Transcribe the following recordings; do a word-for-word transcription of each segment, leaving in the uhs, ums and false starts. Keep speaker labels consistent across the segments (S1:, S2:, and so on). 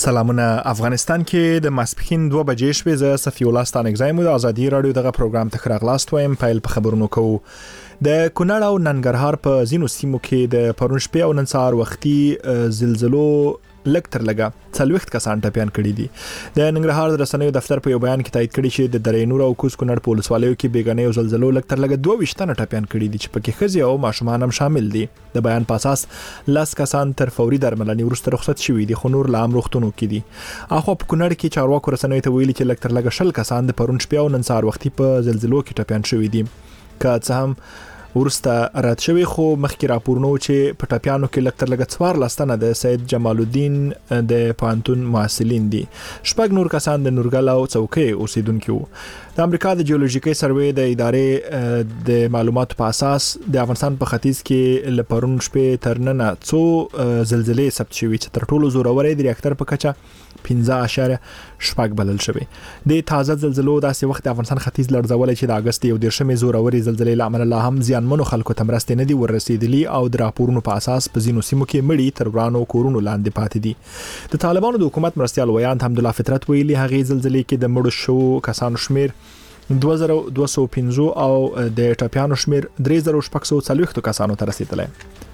S1: سلامونه. افغانستان کې د ماسپښین دوه بجې شوې ز صفی الله ستانګزای مو د ازادي رادیو دغه پروګرام ته خراغلاست وایم. پایل په خبرونو کوو. د کونړ او ننګرهار په ځینو سیمو کې د پرون شپې او نن سهار وختي زلزلو لکتر لګا څلويخت کسان ټپيان کړي دي. د ننګرهار د رسنیو دفتر په یو بیان کې تایید کړي چې د درې نور او کوز کونړ په ولسوالیو کې بیګانې او زلزلو لکتر لګا دوه وشتنه ټپيان کړي دي چې پکې خزي او ماشومان هم شامل دي. د بیان په اساس لاس کسان تر فوري درملنې وروسته رخصت شوي دي، خو نور لام روختونو کې دي. اخو په کونړ کې چارواکو رسنیو ته ویلي چې لکتر لګا شل کسان د پرون شپې او نن سهار وختي په زلزلو کې ټپيان شوي دي. که څه هم ورسته رات شوی، خو مخکې راپورنو چې په ټپيانو کې لکتر لګا څوار لستنه د سید جمال الدین د پانتون محصلین دي. شپږ نور کسان د نورګل او څوکۍ اوسیدونکو. د امریکا د جیولوژیکي سروې د ادارې د معلوماتو په اساس د افغانستان په ختیځ کې لپرون شپې ترننه څو زلزلې ثبت شوي چې تر ټولو زورورې د ریاکټر په کچه پنځه اشاریه شپږ بلل شوی. د تازه زلزلو داسې وخت د افغانستان ختیځ لړزولې چې د اگست یو دیرشمې زورورې زلزلې لامل لا هم زیانمنو خلکو ته مرستې نه دي ورسېدلي او د راپورونو په اساس په ځینو سیمو کې مړي تر ورانو کورونو لاندې پاتې دي. د طالبانو د حکومت مرستيال ویان حمد الله فطرت ویلي هغه زلزلې کې د مړو شو کسانو شمیر دوه زره دوه سوه پنځه او د ټپيانو شمیر درې زره شپږ سوه څلوېښت کسانو ته رسیدلی.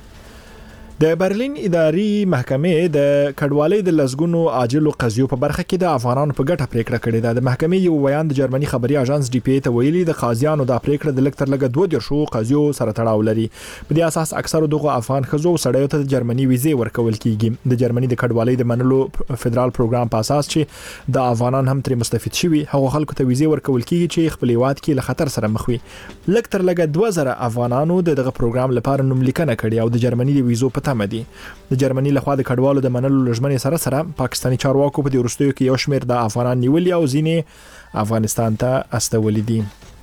S1: د برلین اداري محکمې د کډوالۍ د لزګونو عاجلو قضیو په برخه کې د افغانانو په ګټه پریکړه کړې ده. د محکمې یو بیان د جرمني خبري اژانس ډي پی ای ته ویلي د قاضیانو د پریکړه د لکتر لګ دوه ډیر شو قضیو سره تړاو لري. په دې اساس اکثره دغه افغان خزو سړیو ته د جرمني ویزې ورکول کیږي. د جرمني د کډوالۍ د منلو فدرال پروګرام په اساس چې د افغانان هم تر مستفید شوي هغه خلکو ته ویزې ورکول کیږي چې خپل هیواد کې له خطر سره مخ وي. لکتر لګ دوه زره افغانانو دغه پروګرام لپاره نوم لیکنه کړې او د جرمني د ویزو په تمه دي. د جرمني لخوا د کډوالو د منلو لژمنې سره سره پاکستاني چارواکو په دې وروستیو کې یو شمېر د افغانان نیولي او ځینې افغانستان ته استولي دي.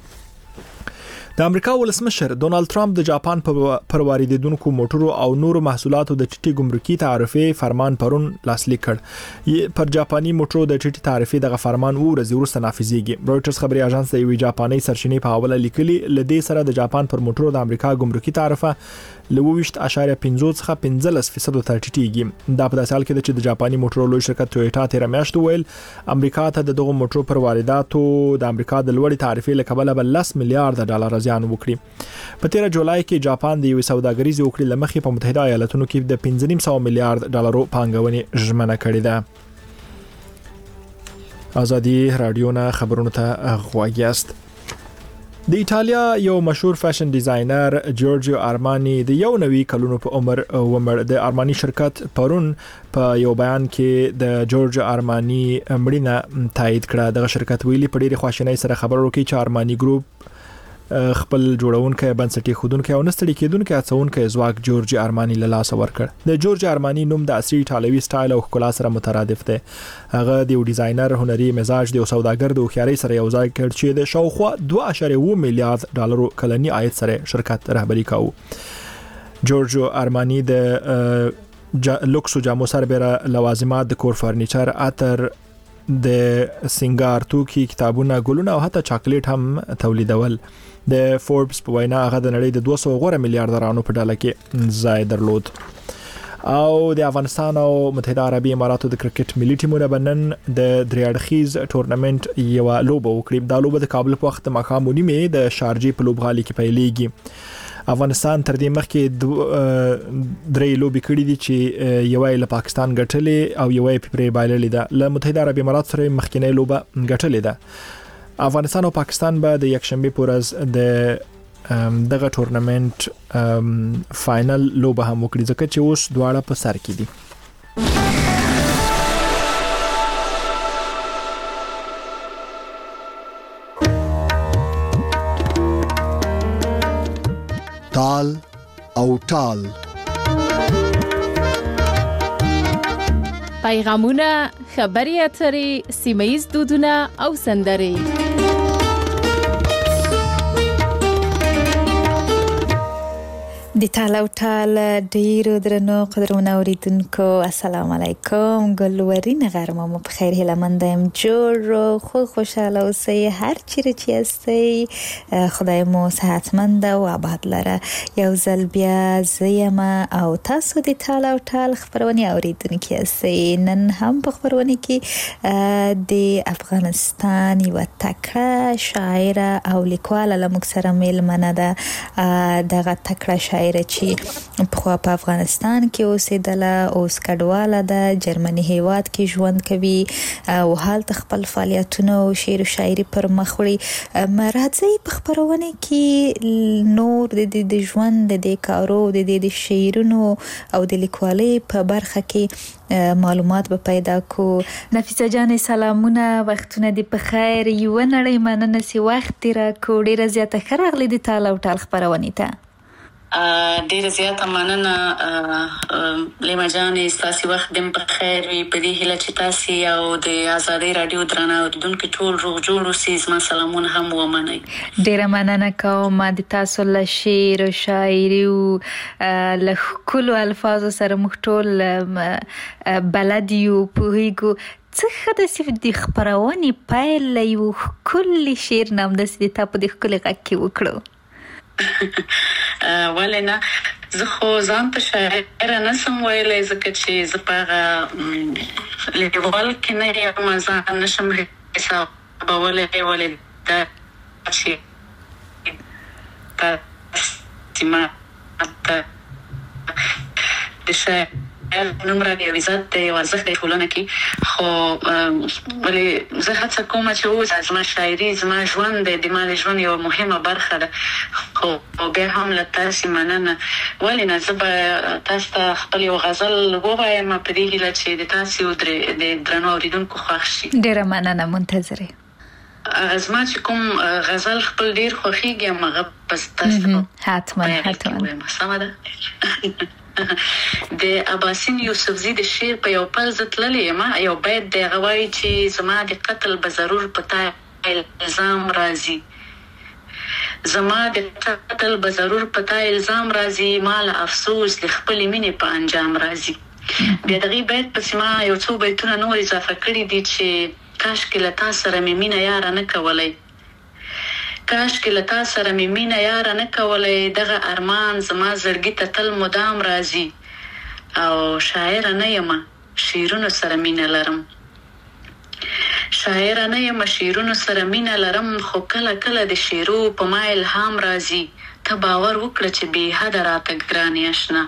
S1: د امریکا ولسمشر ډونالد ټرمپ د جاپان پر واردېدونکو موټرو او نورو محصولاتو د ټیټي ګمرکي تعرفې فرمان پرون لاسلیک کړ. پر جاپاني موټرو د ټیټي تعرفې دغه فرمان ورځ وروسته نافذيږي. رويټرز خبري اژانس د یوې جاپاني سرچینې په حواله لیکلي لدې سره د جاپان پر موټرو د امریکا ګمرکي تعرفه لويشت اشاریه پنځه څخه پنځلس فیصد ته ټیټیږي. دا په داسې حال کې چې د جاپاني موټرو لوی شرکت ټویوټا تیر میاشت ویل امریکا ته د دغه موټرو پر وارداتو د امریکا د لوړې تعرفې له کبله بل لس میلیارډ ډالر زیان وکړي. په تیر جولای کې جاپان د یو سوداګریزي وکړې لمخې په متحده ایالاتونو کې د پنځه نیم سوه میلیارډ ډالرو پانګونې ژمنه کړې ده. ازادي رادیو نه خبرونه ته غواړئ. د ایتالیا یو مشهور فیشن ډیزاینر جورجیو آرمانی د یو نوي کلونو په عمر ومړ. د آرمانی شرکت پرون په یو بیان کې د جورجیو آرمانی مړینه تایید کړه. دغه شرکت ویلي په ډېری خواشینۍ سره خبر ورکړي چې آرمانی ګروپ خپل جوړونکي بنسټي خودونکي او نستړي کېدونکي اڅونکي ځواک جورجي آرمانی له لاس ورکړ. د جورجي آرمانی نوم د عصري ایټالوي سټایل او ښکلا سره مترادف دی. هغه د ډیزاینر، هنري مزاج دی او سوداګر د خواري سره یو ځای کړ چې د شاوخوا دوه اشاریه اووه میلیارډ ډالرو کلنی عاید سره شرکت رهبری کاوه. جورجو آرمانی د جا لوکسو جامو سربېره لوازمات، د کور فرنیچر، عطر، د سنگار توکي، کتابونه، ګلونه او حتی چاکلیټ هم تولیدول. د فوربس په وینا هغه د نړۍ د دوه سوه غوره میلیارډرانو په ډله کې ځای درلود. او د افغانستان او متحده عربي اماراتو د کرکټ ملي ټیمونه بنن د دریاړخیز تورنمنت یو لوبه وکړي. دا لوبه د کابل په وخت ماښام نیمه د شارجې په لوبغالي کې پیلېږي. افغانستان تر دې مخکې درې لوبې کړې دي چې یو یې له پاکستان ګټلې او یو یې پرې بایللې ده. له متحده عربي امارات سره مخکینی لوبه ګټلې ده. افغانستان او پاکستان به د یکشنبه پر ورځ د دغه تورنمنت فائنل لوبه هم وکړي ځکه چې اوس دواړه په سر کې دي.
S2: تال او ټال
S3: پیغامونه، خبري اترې، سیمایي دودونه او سندرې.
S4: د تالاو تال ډیرو درنو قدرمنو اوریدونکو السلام علیکم ګلورین غرمه مو په خیر هیله مند یم جوړ خو خوشاله اوسئ هر چیرې چې یاستئ خدای مو صحتمند او آباد لره یو ځل بیا زیم او تاسو د تالاو تال خبرونه اوریدونکو یاستئ نن هم په خبرونه کې د افغانستان یو تکړه شاعر او لیکوال له موږ سره میلمنه ده دغه تکړه شاعر چې په خو په افغانستان کې اوسېدله اوس کډواله ده جرمني هیواد کې ژوند کوي او حال خپل فعالیتونه او شعر او شاعري پر مخ وړي مرادزي په خبرونه کې نور د د ژوند د کارو د د شعرونو او د لیکوالۍ په برخه کې معلومات به پیدا کو. نفیسه جان سلامونه وختونه دی په خیر یو نړۍ مننه سی وخت را کو ډیره زیاته خرغلی دی تالاو تال خبرونه ته
S5: ډیره زیاته مننه لیما جانې ستاسو وخت دې په خیر وي په دې هیله چې تاسو او د آزادۍ رادیو درنه اوریدونکو ټول روغ جوړ اوسئ زما سلامونه هم ومنئ.
S4: ډیره مننه کوم د تاسو له شعر او شاعري او له ښکلو الفاظو سره موږ ټول بلد یو پوهیږو څه د صرف د خبرونې پیل یو ښکلی شعر نام د سې ته په دې ښکلي غږ کې وکړو.
S5: ولې نه زه خو ځان ته شاعر نه سم ویلی ځکه چې زه په هغه لیول کې نه یم ځان نشم حسابولی ولې دا چې تاسې ما ته د شاعر نومره یو عزت دی او ارزښت دی ټولنه کې خو ولې زه هڅه کوم چې اوس زما شاعري زما ژوند دی د ما د ژوند یوه مهمه برخه ده خو بیا هم له تاسې مننه ولې نه زه به تاسو ته خپل یو غزل ووایم په دې هیله چې د تاسو د درنو اوریدونکو خوښ شي.
S4: ډیره مننه منتظره
S5: زما چې کوم غزل خپل ډیر خوښیږي هغه بس تاسو
S4: حتما حتما
S5: سمه ده. د اباسین یوسفزي د شعر په یو پل زه تللی یم یو بیت دی هغه وایي چې زما د قتل به ضرور په تا الزام راځي زما د قتل به ضرور په تا الزام راځي ما له افسوس د خپلې مینې په انجام راځي. بیا دغې بیت پسې ما یو څو بیتونه نور اضافه کړي دي چې کاشکې له تا سره مې مینه یاره نه کولی کاشکې له تا سره مې مینه یاره نه کولی دغه ارمان زما زړګي ته تل مدام راځي او شاعره نه یمه شعرونو سره مینه لرم شاعره نه یمه شعرونو سره مینه لرم خو کله کله د شعرو په ما الهام راځي ته باور وکړه چې بې حده راته ګرانې اشنا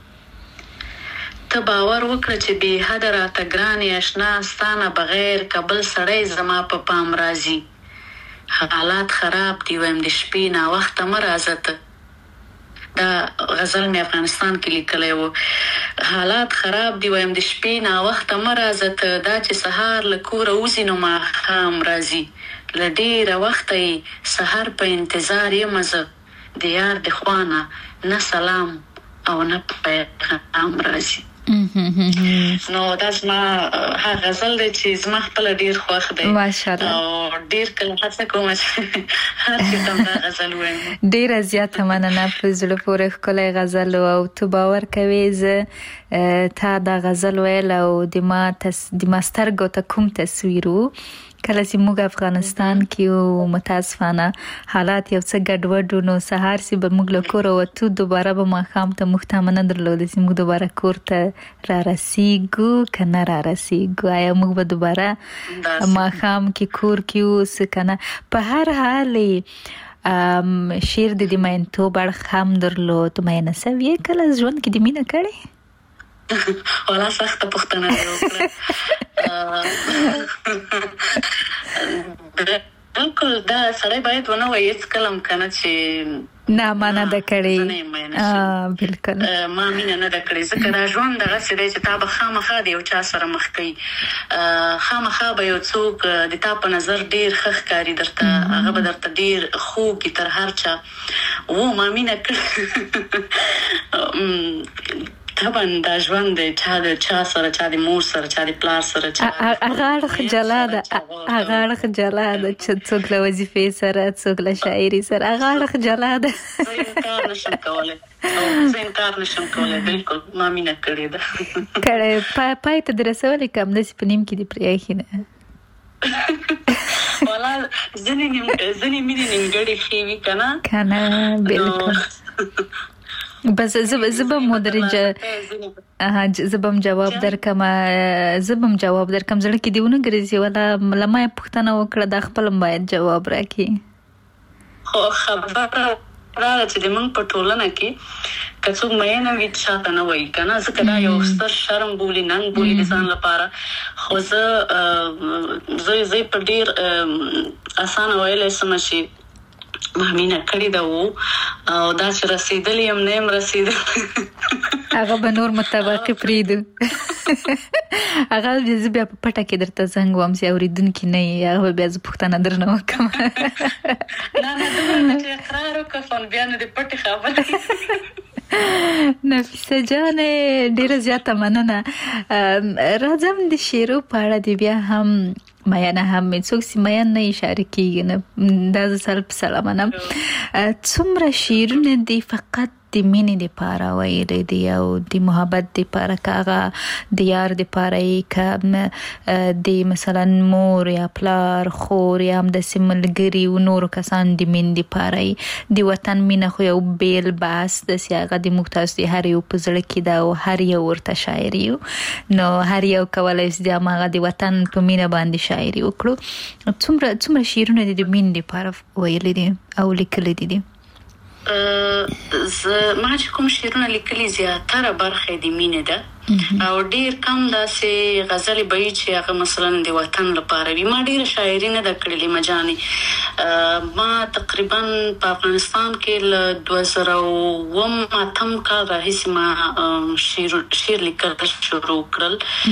S5: ته باور وکړه چې بې حده راته ګرانې اشنا ستا نه بغیر که بل سړی زما په پام راځي حالات خراب دی وایم د شپې ناوخته مه راځه ته دا غزل مې افغانستان کې لیکلی و حالات خراب دی وایم د شپې ناوخته مه راځه ته دا چې سهار له کوره وځي نو ماښام راځي له ډېره وخته یې سهار په انتظار یم زه د یار د خوا نه نه سلام او نه پیغام راځي. نو دا زما ها غزل دی چې زما خپل ډیر خوښ دی
S4: ماشاءالله
S5: او ډیر کله هڅه کوم چې هر کله دا غزل وایم.
S4: ډیر زیاته مننه په زړه پورې ښکلی غزل او تو باور کوي زه تا دا غزل ویل او د ما تس د ما سترګو ته کوم تصویر و کله چې موږ افغانستان کې او متاسفانه حالات یو څه ګډوډ نو سهار سي به موږ له کوره وتو دوباره به ماښام ته موږ ته نه درلوده چې موږ دوباره کور ته را رسیږو که نه را رسیږو آیا موږ به دوباره ماښام کې کور کې اوسو که نه په هر حال شعر د د مینتوب اړخ هم درلود مینه سوې کله ژوند کې د مینه کړې
S5: والا سخته پوښتنه دی وکړه بالکل دا سړی باید ونه وایي هېڅکله هم که نه چې
S4: نه ما نه ده کړې بالکل
S5: ما مینه نه ده کړې ځکه دا ژوند دغسې دی چې تا به خامخا د یو چا سره مخ کوي خامخا به یو څوک د تا په نظر ډېر ښه ښکاري درته هغه به درته ډېر خوږ تر هر چا و ما مینه کړې طبعا دا ژوند دی چا د چا سره چا د مور سره چا د پلار سره چا
S4: هغه اړخ جلا ده هغه اړخ جلا ده چې څوک له وظیفې سره څوک له شاعري سره هغه اړخ جلا ده
S5: زه انکار نشم کولی او زه انکار نشم کولی بلکل ما مینه کړې ده
S4: کړی پای ته د رسولې که همداسې په نیم کې دې پرېښي نه
S5: والا ځینې مینې نیمګړې ښې وي که نه
S4: که نه بلکل بس زه زه به مدرجه زه به هم جواب درکم زه به هم جواب درکم زړه کې دې ونه ګرځي ولا له ما یې پوښتنه وکړه دا خپل هم باید جواب راکړي
S5: خو خبره راغله چې زموږ په ټولنه کې که څوک مینه وي چاته نه وایي که نه ځکه دا یو ستر شرم بولي ننګ بولي د ځان لپاره خو زه زه زه په ډېر اسانه ویلی شم چې ما مینه کړې ده و او دا چې رسېدلې یم نه یم رسېدلی
S4: هغه به نور مطابقې پرېږدو هغه زه بیا په پټه کې درته زنګ وم چې اورېدونکي نه یې هغه به بیا زه پوښتنه درنه وکړم
S5: نه نه دومره چې اقرار وکړم بیا نو د پټې خبرې
S4: نفیسه جانې ډېره زیاته مننه راځم د شعرو په اړه دې بیا هم میانه هم څوک چې میان نه اشاره کېږي نه دا زه سره په سړه منم څومره شعرونه دي فقط د مینې دپاره ویلی دي او د محبت دپاره که هغه د یار دپاره یې که د مثلا مور یا پلار خور یا همداسې ملګري و نورو کسان د مینې دپاره یې د وطن مینه خو یو بیل بحث داسې هغه د موږ تاسو د هر یو په زړه کې ده او هر یو ورته شاعر یو نو هر یو کولی شي د هماغه د وطن په مینه باندې شاعري وکړو څومره څومره شعرونه دې د مینې دپاره ویلي دي او لیکلي دي دي
S5: زه ما چې کوم شعرونه لیکلي زیاتره برخه د مینې ده او ډېر کم داسې غزلې به وي چې هغه مثلا د وطن لپاره وي ما ډېره شاعري نه ده کړې مجانې ما تقریبا په افغانستان کې له دوه زره اووم اتم کال راهیسې ما شعر لیکل شروع کړل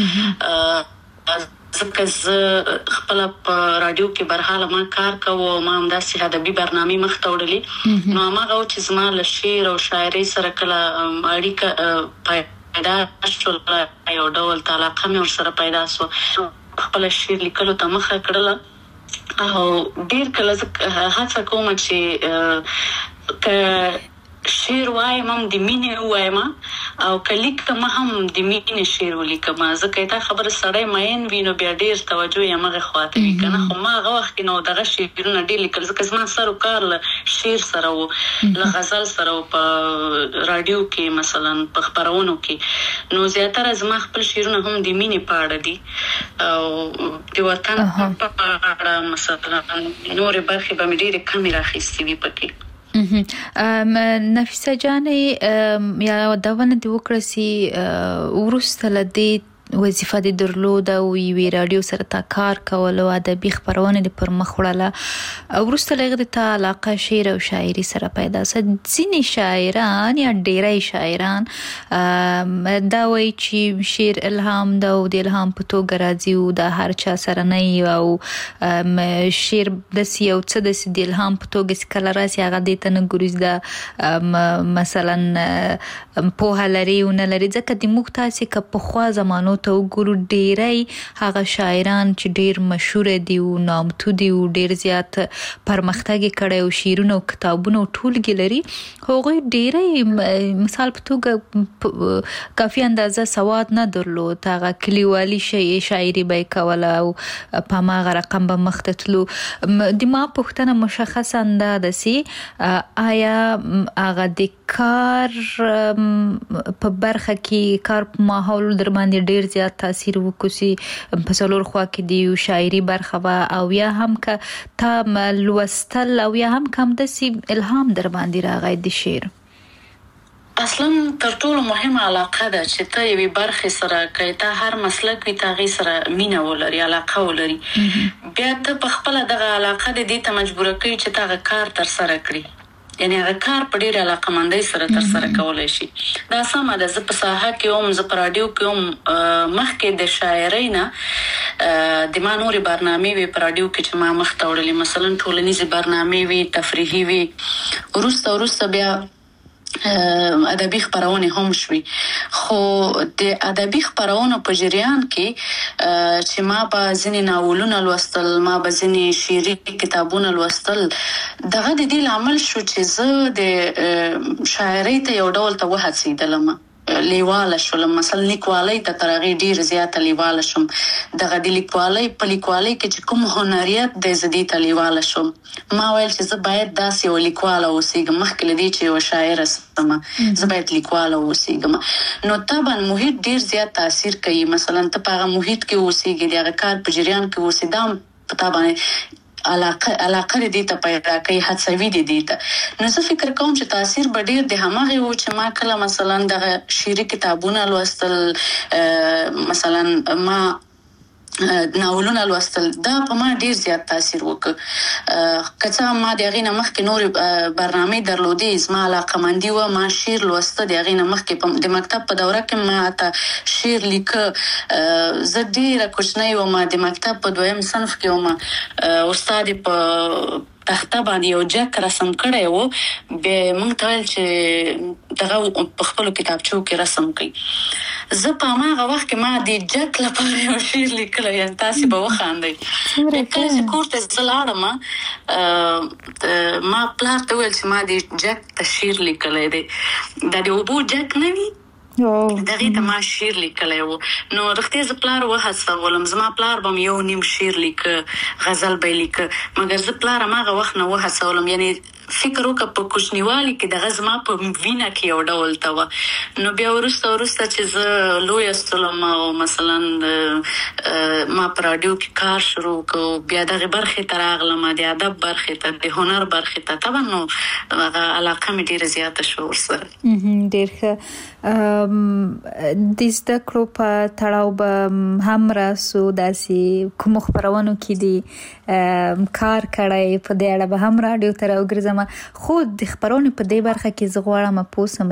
S5: ځکه زه خپله په راډیو کې برحاله ما کار کوو ما همداسې ادبي برنامې مخته وړلې نو هماغه و چې زما له شعر او شاعرۍ سره کله اړیکه پیدا شوله یو ډول علاقه مې ورسره پیدا شوه خپله شعر لیکلو ته مخه کړله او ډېر کله زه هڅه کوم چې که شعر وایم هم د مینې ووایم او که لیکم هم د مینې شعر ولیکم ځکه دا خبره سړی مین وي نو بیا ډېر توجه یې همغې خواته وي که نه خو ما هغه وخت کې نو دغه شعرونه ډېر لیکل ځکه زما سر و کار له شعر سره و له غزل سره و په راډیو کې مثلا په خپرونو کې نو زیاتره زما خپل شعرونه هم د مینې په اړه دي او د وطن په اړه مثلا نورې برخې به مې ډېرې کمې راخیستې وي پکې
S4: نفیسه جانې یا دونه دې وکړه چې وروسته له دې وظیفه دې درلوده او یوې راډیو سره تا کار کول او ادبي خپرونه دې پر مخ وړله وروسته له هغې د تا علاقه شعر او شاعري سره پیدا شوه ځینې شاعران یا ډېری شاعران دا وایي چې شعر الهام ده او د الهام په توګه راځي او دا هر چا سره نه وي او شعر داسې یو څه داسې د الهام په توګه چې کله راسي هغه دې ته نه ګوري دا مثلا پوهه لري او نه لري ځکه د موږ تاسې که پخوا زمانو ته وګورو ډېری هغه شاعران چې ډېر مشهوره دي او نامتو دي او ډېر زیات پرمختګ یې کړی او شعرونه او کتابونه او ټولګې لري هغوی ډېری مثال په توګه کافي اندازه سواد نه درلود هغه کلیوالي شاعري به یې کوله او په هماغه رقم به مخته تلو د ما پوښتنه مشخصا دا ده چې آیا هغه د کار په برخه کې کار په ماحول در باندې ډېر زیات تاثیر وکړي په څلور خوا کې د شاعري برخه وه او یا هم که تا لوستل او یا هم که همداسې الهام در باندې راغی د شعر
S5: اصلا تر ټولو مهمه علاقه ده چې ته یوې برخې سره که ته هر مسلک وي ته هغې سره مینه ولري علاقه ولري بیا ته په خپله دغه علاقه د دې ته مجبوره کوي چې ته هغه کار ترسره کړي یعنی هغه کار په ډېرې علاقهمندۍ سره ترسره کولی شي دا سمه ده زه په ساحه کې وم زه په راډیو کې وم مخکې د شاعرۍ نه د ما نورې برنامې وې په راډیو کې چې ما مخته وړلې مثلا ټولنیزې برنامې وې تفریحي وې وروسته وروسته بیا ادبي خپرونې هم شوي خو د ادبي خبرونو په جریان کې چې ما به ځینې ناولونه لوستل، ما به ځینې شعري کتابونه لوستل، دغه د دې لامل شو چې زه د شاعرۍ ته یو ډول ته وهڅېدلم، لیواله شولم. مثلا لیکوالۍ ته تر هغې ډېر زیاته لیواله شوم. دغه د لیکوالۍ په لیکوالۍ کې چې کوم هنریت دی زه دې ته لیواله شوم. ما ویل چې زه باید داسې یو لیکواله اوسېږم، مخکې له دې چې یوه شاعره سم زه باید لیکواله اوسېږم. نو طبعا محیط ډېر زیات تاثیر کوي. مثلا ته په هغه محیط کې اوسېږې، د هغه کار په جریان کې اوسې، دا هم په تا باندې علاقه علاقه دې ته پیدا کوي، هڅوي دې دې ته. نو زه فکر کوم چې تاثیر به ډېر د هماغې و چې ما کله مثلا دغه شعري کتابونه لوستل، مثلا ما ناولونه لوستل، دا په ما ډېر زیات تاثیر وکړ. که څه هم ما د هغې نه مخکې نورې برنامې درلودې، زما علاقه‌مندي وه، ما شعر لوسته د هغې نه مخکې. د مکتب په دوره کې ما حتی شعر لیکه. زه ډېره کوچنۍ وم، د مکتب په دویم صنف کې وم. استاد په تخته باندې یو جک رسم کړی و، بیا موږ ته ویل چې دغه په خپلو کتابچو کې رسم کړئ. زه په هماغه وخت کې ما د جک لپاره یو شعر لیکلی، یعنې تاسې به وخاندئ. بیا کله چې کور ته زه لاړم، ما پلار ته وویل چې ما د جک ته شعر لیکلی دی. دا د اوبو جک نه وي، دغې ته ما شعر لیکلی و. نو رښتیا زه پلار وهڅولم. زما پلار به م یو نیم شعر لیکه، غزل به یې لیکه، مګر زه پلار هماغه وخت نه وهڅولم. یعنې فکر وکړه په کوچنیوالي کې دغه زما په وینه کې یو ډول ته وه. نو بیا وروسته وروسته چې زه لویه شولم او مثلا ما په راډیو کې کار شروع کړو، بیا دغې برخې ته راغلم، د ادب برخې ته، د هنر برخې ته. طبعا نو هغه علاقه مې ډېره زیاته شوه ورسره.
S4: ډېر ښه. د زده کړو په تړاو به هم راسو، داسې کومو خپرونو کې دي کار کړی، په دې اړه به هم راډیو ته راوګرځم. خو د خپرونې په دې برخه کې زه غواړم پوه سم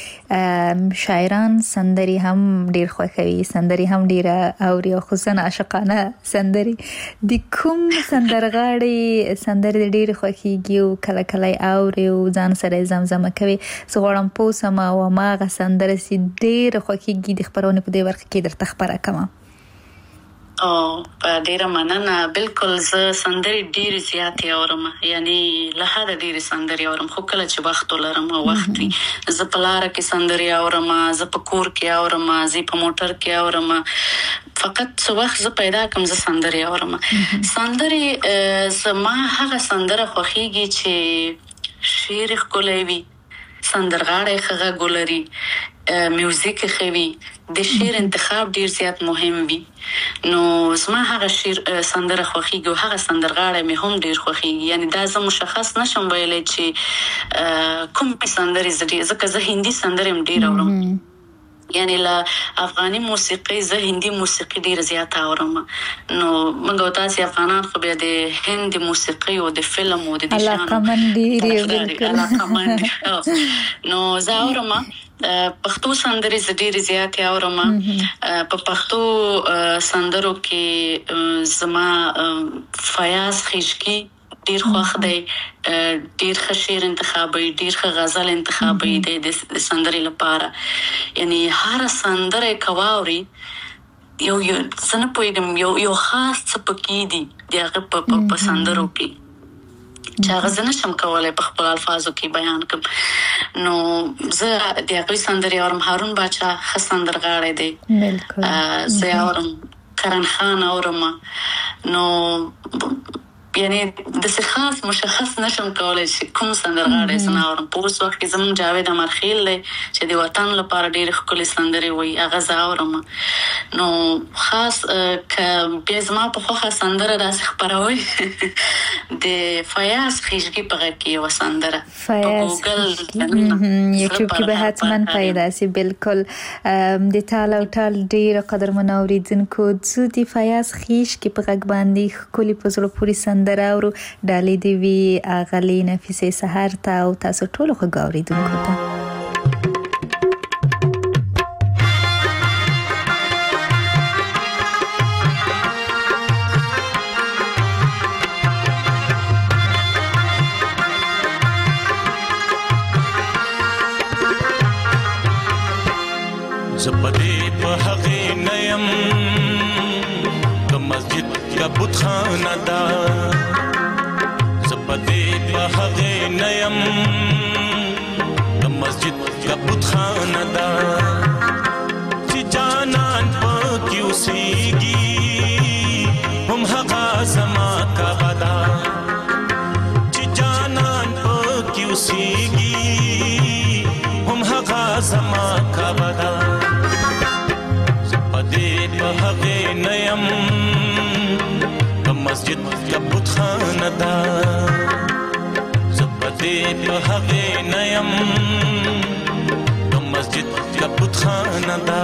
S4: چې شاعران سندرې هم ډېر خوښوي، سندرې هم ډېره اوري، او خصوصا عاشقانه سندرې. د کوم سندرغاړي سندرې ډېرې خوښېږي او کله کله یې اوري او ځان سره یې زمزمه کوي؟ زه غواړم پوه سم او هماغه سندره چې ډېره خوښېږي د خپرونې په دې برخه کې درته خپره کړم.
S5: او په ډیره مننه. بالکل زه سندرې ډېرې زیاتې اورم، یعنی له حده ډېرې سندرې اورم، خو کله چې وخت ولرم او وخت وي. زه په لاره کې سندرې اورم، زه په کور کې اورم، زه په موټر کې اورم. فقط څه وخت زه پیدا کړم زه سندرې اورم. سندرې زما هغه سندره خوښېږي چې شعر یې ښکلی وي، سندرغاړی ښه غږ ولري، میوزیک یې ښه وي، د شعر انتخاب ډیر زیات مهم وي. نو زما هغه شعر سندره خوښیږي او هغه سندرغاړی مې هم ډیر خوښیږي. یعنی دا زه مشخص نشم ویلی چې کوم سندرې زه ډیر، ځکه زه هندي سندرې هم ډیر اورم. یعنی له افغاني موسیقي زه هندي موسیقي ډیر زیات اورم. نو موږ او تاسې افغانان خو بیا د هند موسیقي او د فلم او د دې شانو
S4: علاقمند ډیر
S5: علاقمند. نو زه اورم پښتو سندرې زه ډېرې زیاتې اورم. په پښتو سندرو کې زما فیاض خیشکی ډیر خوښ دی، ډیر ښه شعر انتخابوي، ډیر ښه غزل انتخابوي د سندرې لپاره. یعنی هر سندره که واوري یو یو زه نه پوهېږم یو یو خاص څه پکې دي د هغه په سندرو کې چې هغه زه نشم کولی په خپل الفاظو کې بیان کړم. نو زه د هغوی سندرې اورم. هارون باچا ښه سندرغاړی دی، زه اورم. کرن خان اورم. نو یعنی داسې خاص مشخص نشم کولی چې کوم سندرغاړی زه نه اورم. په اوس وخت کې زموږ جاوید امرخیل دی چې د وطن لپاره ډېرې ښکلې سندرې وایي، هغه زه اورم. نو خاص که بیا زما په خوښه سندره داسې خپروئ د فیاض خیشګي په غږ کې یوه سندره په ګوګل
S4: یوټیوب کې به حتما پیدا سي. بالکل د ټال او ټال ډېره قدرمنو اورېدونکو، زه د فیاض خیشګي په غږ باندې ښکلې په زړه پورې سندره اورو. ډالۍ دې وي اغلې نفیسې سحر ته او تاسو ټولو ښه اورېدونکو ته.
S6: زپدې په هغه نیم د مسجد کا بت خانه دا زپدې په هغه نیم د مسجد کا بت خانه دا چې جانان پکې اوسېږي هم هغه زما کا بدا چې جانان پکې اوسېږي هم هغه زما کا بدا زپدې په هغه نیم د مسجد کا بت خانه دا زپدې په هغه نیم د مسجد کا بت خانه دا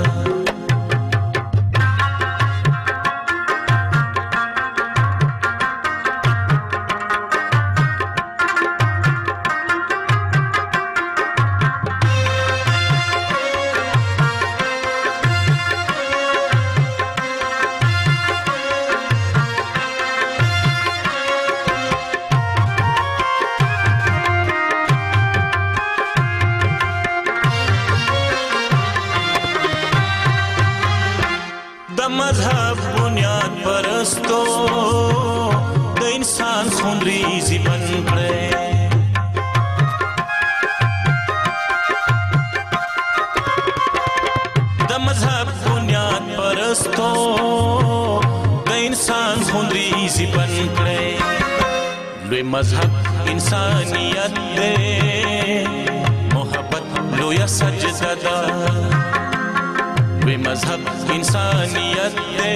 S6: مذهب بنیاد پرستو د انسان خونریزي بن کړي د مذهب بنیاد پرستو د انسان خونریزي بن کړي لوی مذهب انسانیت دی محبت لوی سجده ده مذهب انسانیت دے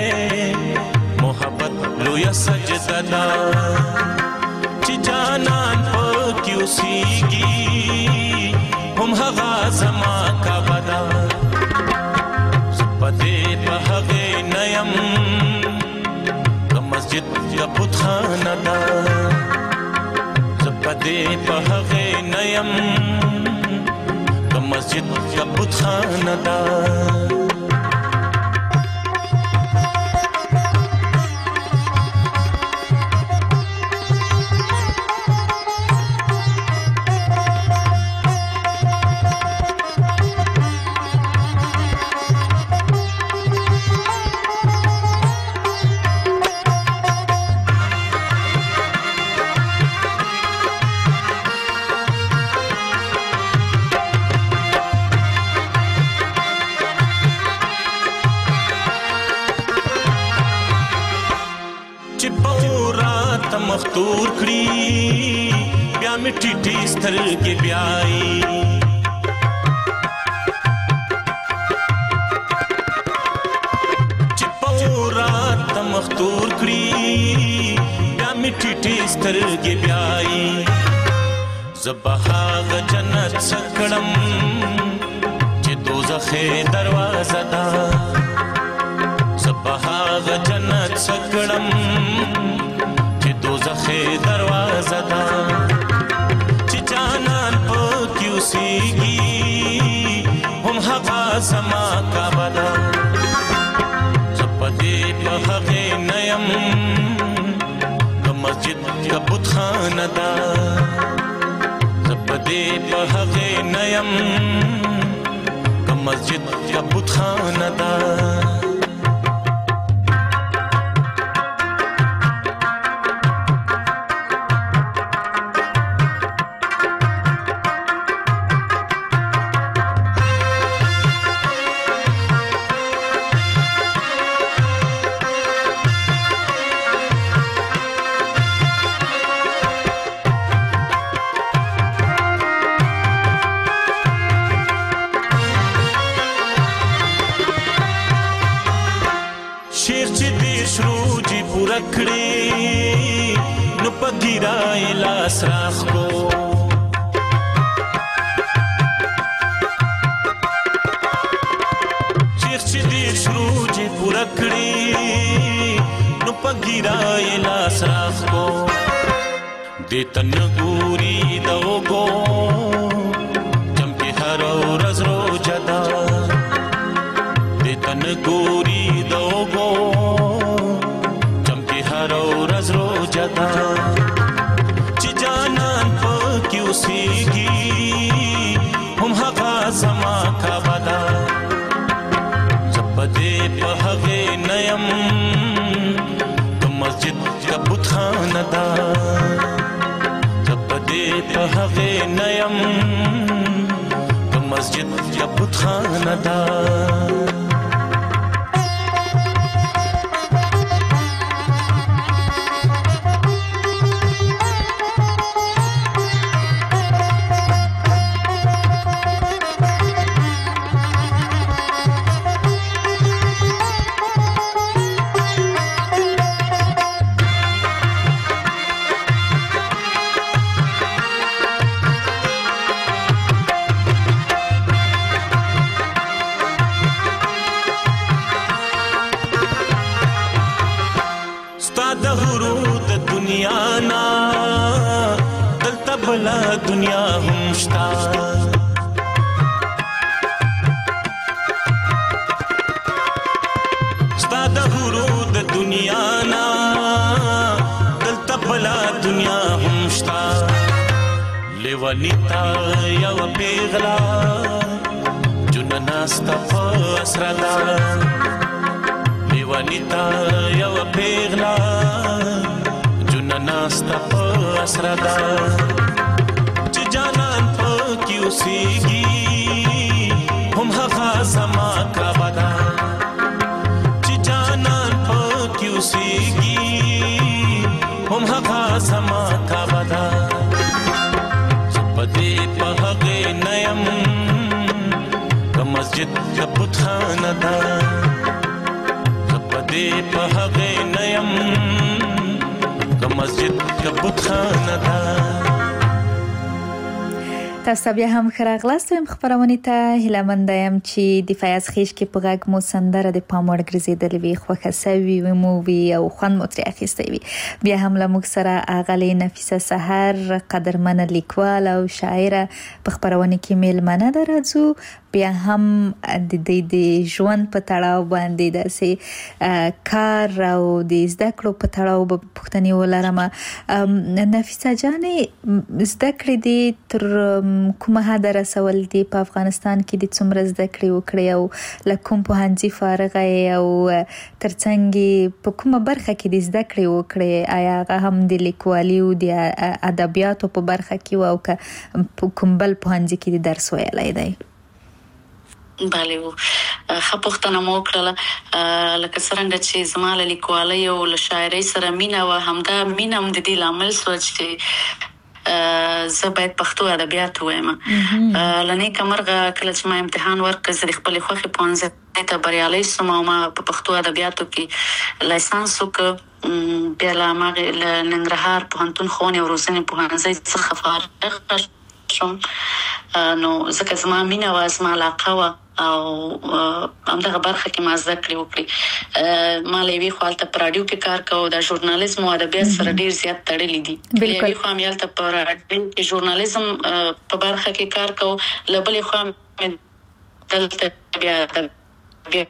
S6: محبت لویا سجدہ دا چی جانان پاکی اوسیگی هم هغا زما کا بدا زپدے پا هغه نیم دا مسجد دا بت خانه دا زپدے پا هغه نیم دا مسجد دا بت خانه دا مختور کړی بیا می ټیټی سترګې بیاي چې پورات مختور کړی بیا می ټیټی سترګې بیاي زبحاغ جنت سکړم چې دوزخ دروازه ده زبحاغ جنت سکړم دوزخ دروازه دا چې جانان پکې اوسېږي هم هغه زما کا بدا زپدې په هغه نیم د مسجد کا بت خانه دا زپدې په هغه نیم د مسجد کا بت خانه دا کړی نو پګیرای لاس راخ کو چیر چې دې شروع چې پورا کړی نو پګیرای لاس راخ کو دې تن ګوري دوګو چمکه هر ورځ روزه دا دې تن ګوري دوګو جدا چې جانان پکې اوسېږي هم هغه زما کا بدا زبدے په هغه نیم د مسجد کا بتخانه دا زبدے په هغه نیم د مسجد کا بتخانه دا दुनिया हम शता स्ता द हुरूद दुनिया ना दलता बला दुनिया हम शता लेवनिता या पेगला जुनना स्ता फसरदा लेवनिता या पेगला जुनना स्ता फसरदा जानन पकी उसीगी हम हवा समा का बदा ची जानन पकी उसीगी हम हवा समा का बदा पदे पहगे नयम का मस्जिद का बुतखाना दा पदे पहगे नयम का मस्जिद का बुतखाना दा
S4: تاسو بیا هم خراغلاست ویم خبرونه ته هیله مند یم چې د فیاض خیش کې په غږ مو سندره د پاموړ ګرځیدلې وي خوښه سوي وي مو وي او خوند مو ترې اخیستی وي بیا هم له موږ سره اغلې نفیسه سحر قدرمنه لیکوال او شاعره په خبرونه کې میلمنه درځو بیا هم د دې د ژوند په تړاو باندې داسې کار او د زده کړو په تړاو به پوښتنې ولرم نفیسه جانې زده کړې دي تر کومه حد رسول دي په افغانستان کې د څومره زده کړې وکړې او له کوم پوهنځي فارغه او ترڅنګ په کومه برخه کې د زده کړې وکړې آیا هغه هم د لیکوالي او د ادبیاتو په برخه کې او کوم بل پوهنځي کې د درس ویلای دی
S5: بله و خپختنه مو کړله لکه څنګه چې زما له لیکوالۍ او له شاعرۍ سره مینا و همدا مینم د دې لامل سوچ چې زه باید پښتو ادبیات وایم لنی کمرغه کله چې ما امتحان ورکړ زه خپل خوخي پونځه ته بریالي سم او ما په پښتو ادبیاتو کې لایسنس وکړ بیا لا ما ننګرهار پوهنتون خونې او روزنې پوهنځي څخه فارغ شوم نو ځکه زما مینا و زما علاقه و او همدغه برخه کې ما زده کړې وکړې ما لوي خپل ته پراډیو کې کار کوم د ژورنالیزم او ادبیات سره ډیر زیات تړلې دي لوي خو هم یالته پراډیو کې ژورنالیزم په برخه کې کار کوم لبلې خو دلته بیا بیا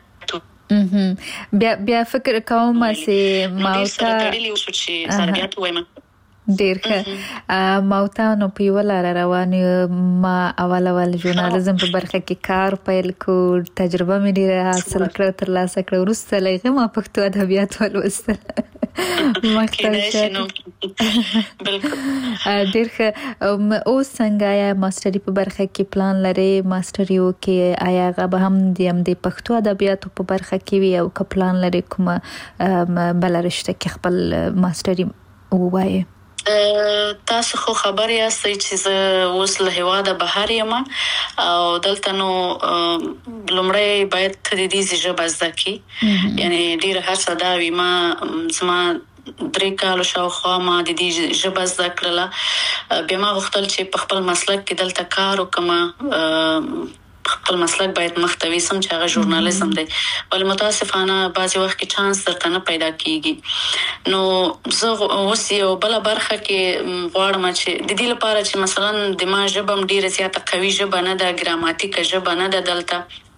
S4: بیا بیا فکر کوم چې ما ته
S5: تړلې اوس چې سره بیا وایم
S4: ډیر ښه ماوته نو په ولا روان ما اول اول ژورنالیزم په برخه کې کار پیل کو تجربه مې ډیره حاصل کړه تر لاسه کړه ورسته لږه ما پښتو ادبیات ولوستل مختل شه
S5: بالکل
S4: ډیر ښه اوس څنګه یا ماستری په برخه کې پلان لري ماستری او کې آیا غو هم د پښتو ادبیات په برخه کې وي او ک پلان لري کومه بلرشته کې خپل ماستری وایي
S5: تاسو خو خبر یاستئ چې زه اوس له هواده بهر یم او دلته نو لومړی باید تدریس ژبه زده کړي یعنی ډیر هڅه دا وي ما زما درې کالو شاوخوا ما د دې ژبه زده کړله بیا ما غوښتل چې په خپل مسلک کې دلته کار وکم خپل مسلک باید مختوي سم چې هغه ژورنالیزم دی ول متاسفانه بعضی وخت کې چانس درته نه پیدا کیږي نو زه اوس یو بل برخه کې غواړم چې د دې لپاره چې مثلا د ما ژبه ډیره زیاته قوي ژبه نه ده ګراماتیک ژبه نه ده دلته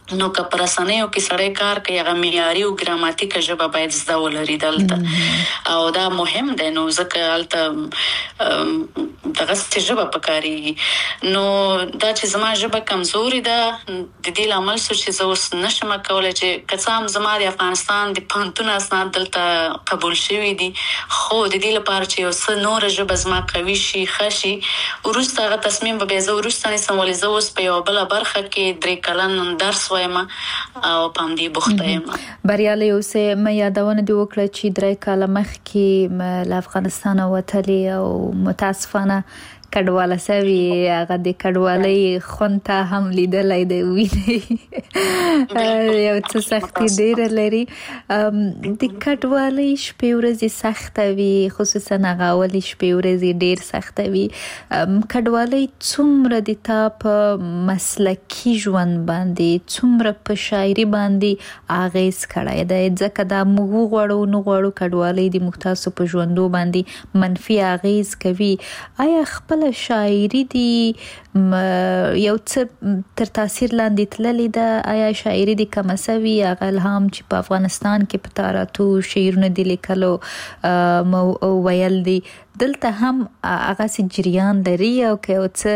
S5: نو که پر اسانیو کې سړی کار کوي هغه معیاري او ګراماتیک ژبه باید زده ولري دلته او دا مهم دی نو ځکه هلته دغه ژبه پکاري نو دا چې زما ژبه کمزوري ده د دې لامل څه چې زه اوس نشم کولای چې که څه هم زما د افغانستان د پوهنتون اسناد دلته قبول شوي دي خو د دې لپاره چې یو څه نوره ژبه زما قوي شي ښه شي وروسته هغه تصمیم به بیا زه وروسته نیسم ولې زه اوس په یوه بله برخه کې درې کلن درس او په همدې بوخته یم.
S4: بریالي اوسئ. مې یادونه دې وکړه چې درې کاله مخکې له افغانستانه وتلې او متاسفانه کډواله سوي هغه د کډوالۍ خوند ته هم لیدلی دی ویني یو څه سختي ډېره لري. د کډوالۍ شپې ورځې سخته وي خصوصا هغه اولې شپې ورځې ډېر سخته وي. کډوالۍ څومره د تا په مسلکي ژوند باندې څومره په شاعري باندې اغیز کړی دی ځکه دا موږ وغواړو نه غواړو کډوالۍ د موږ تاسو په ژوندو باندې منفي اغیز کوي. آیا خپل شاعري دی یو څه تر تاثیر لاندې تللی ده؟ آیا شاعري دی کمه سوي هغه الهام چې په افغانستان کې په تاراتو شعرونه دي لیکلو ویل دي دلته هم هغسې جریان لري او که یو څه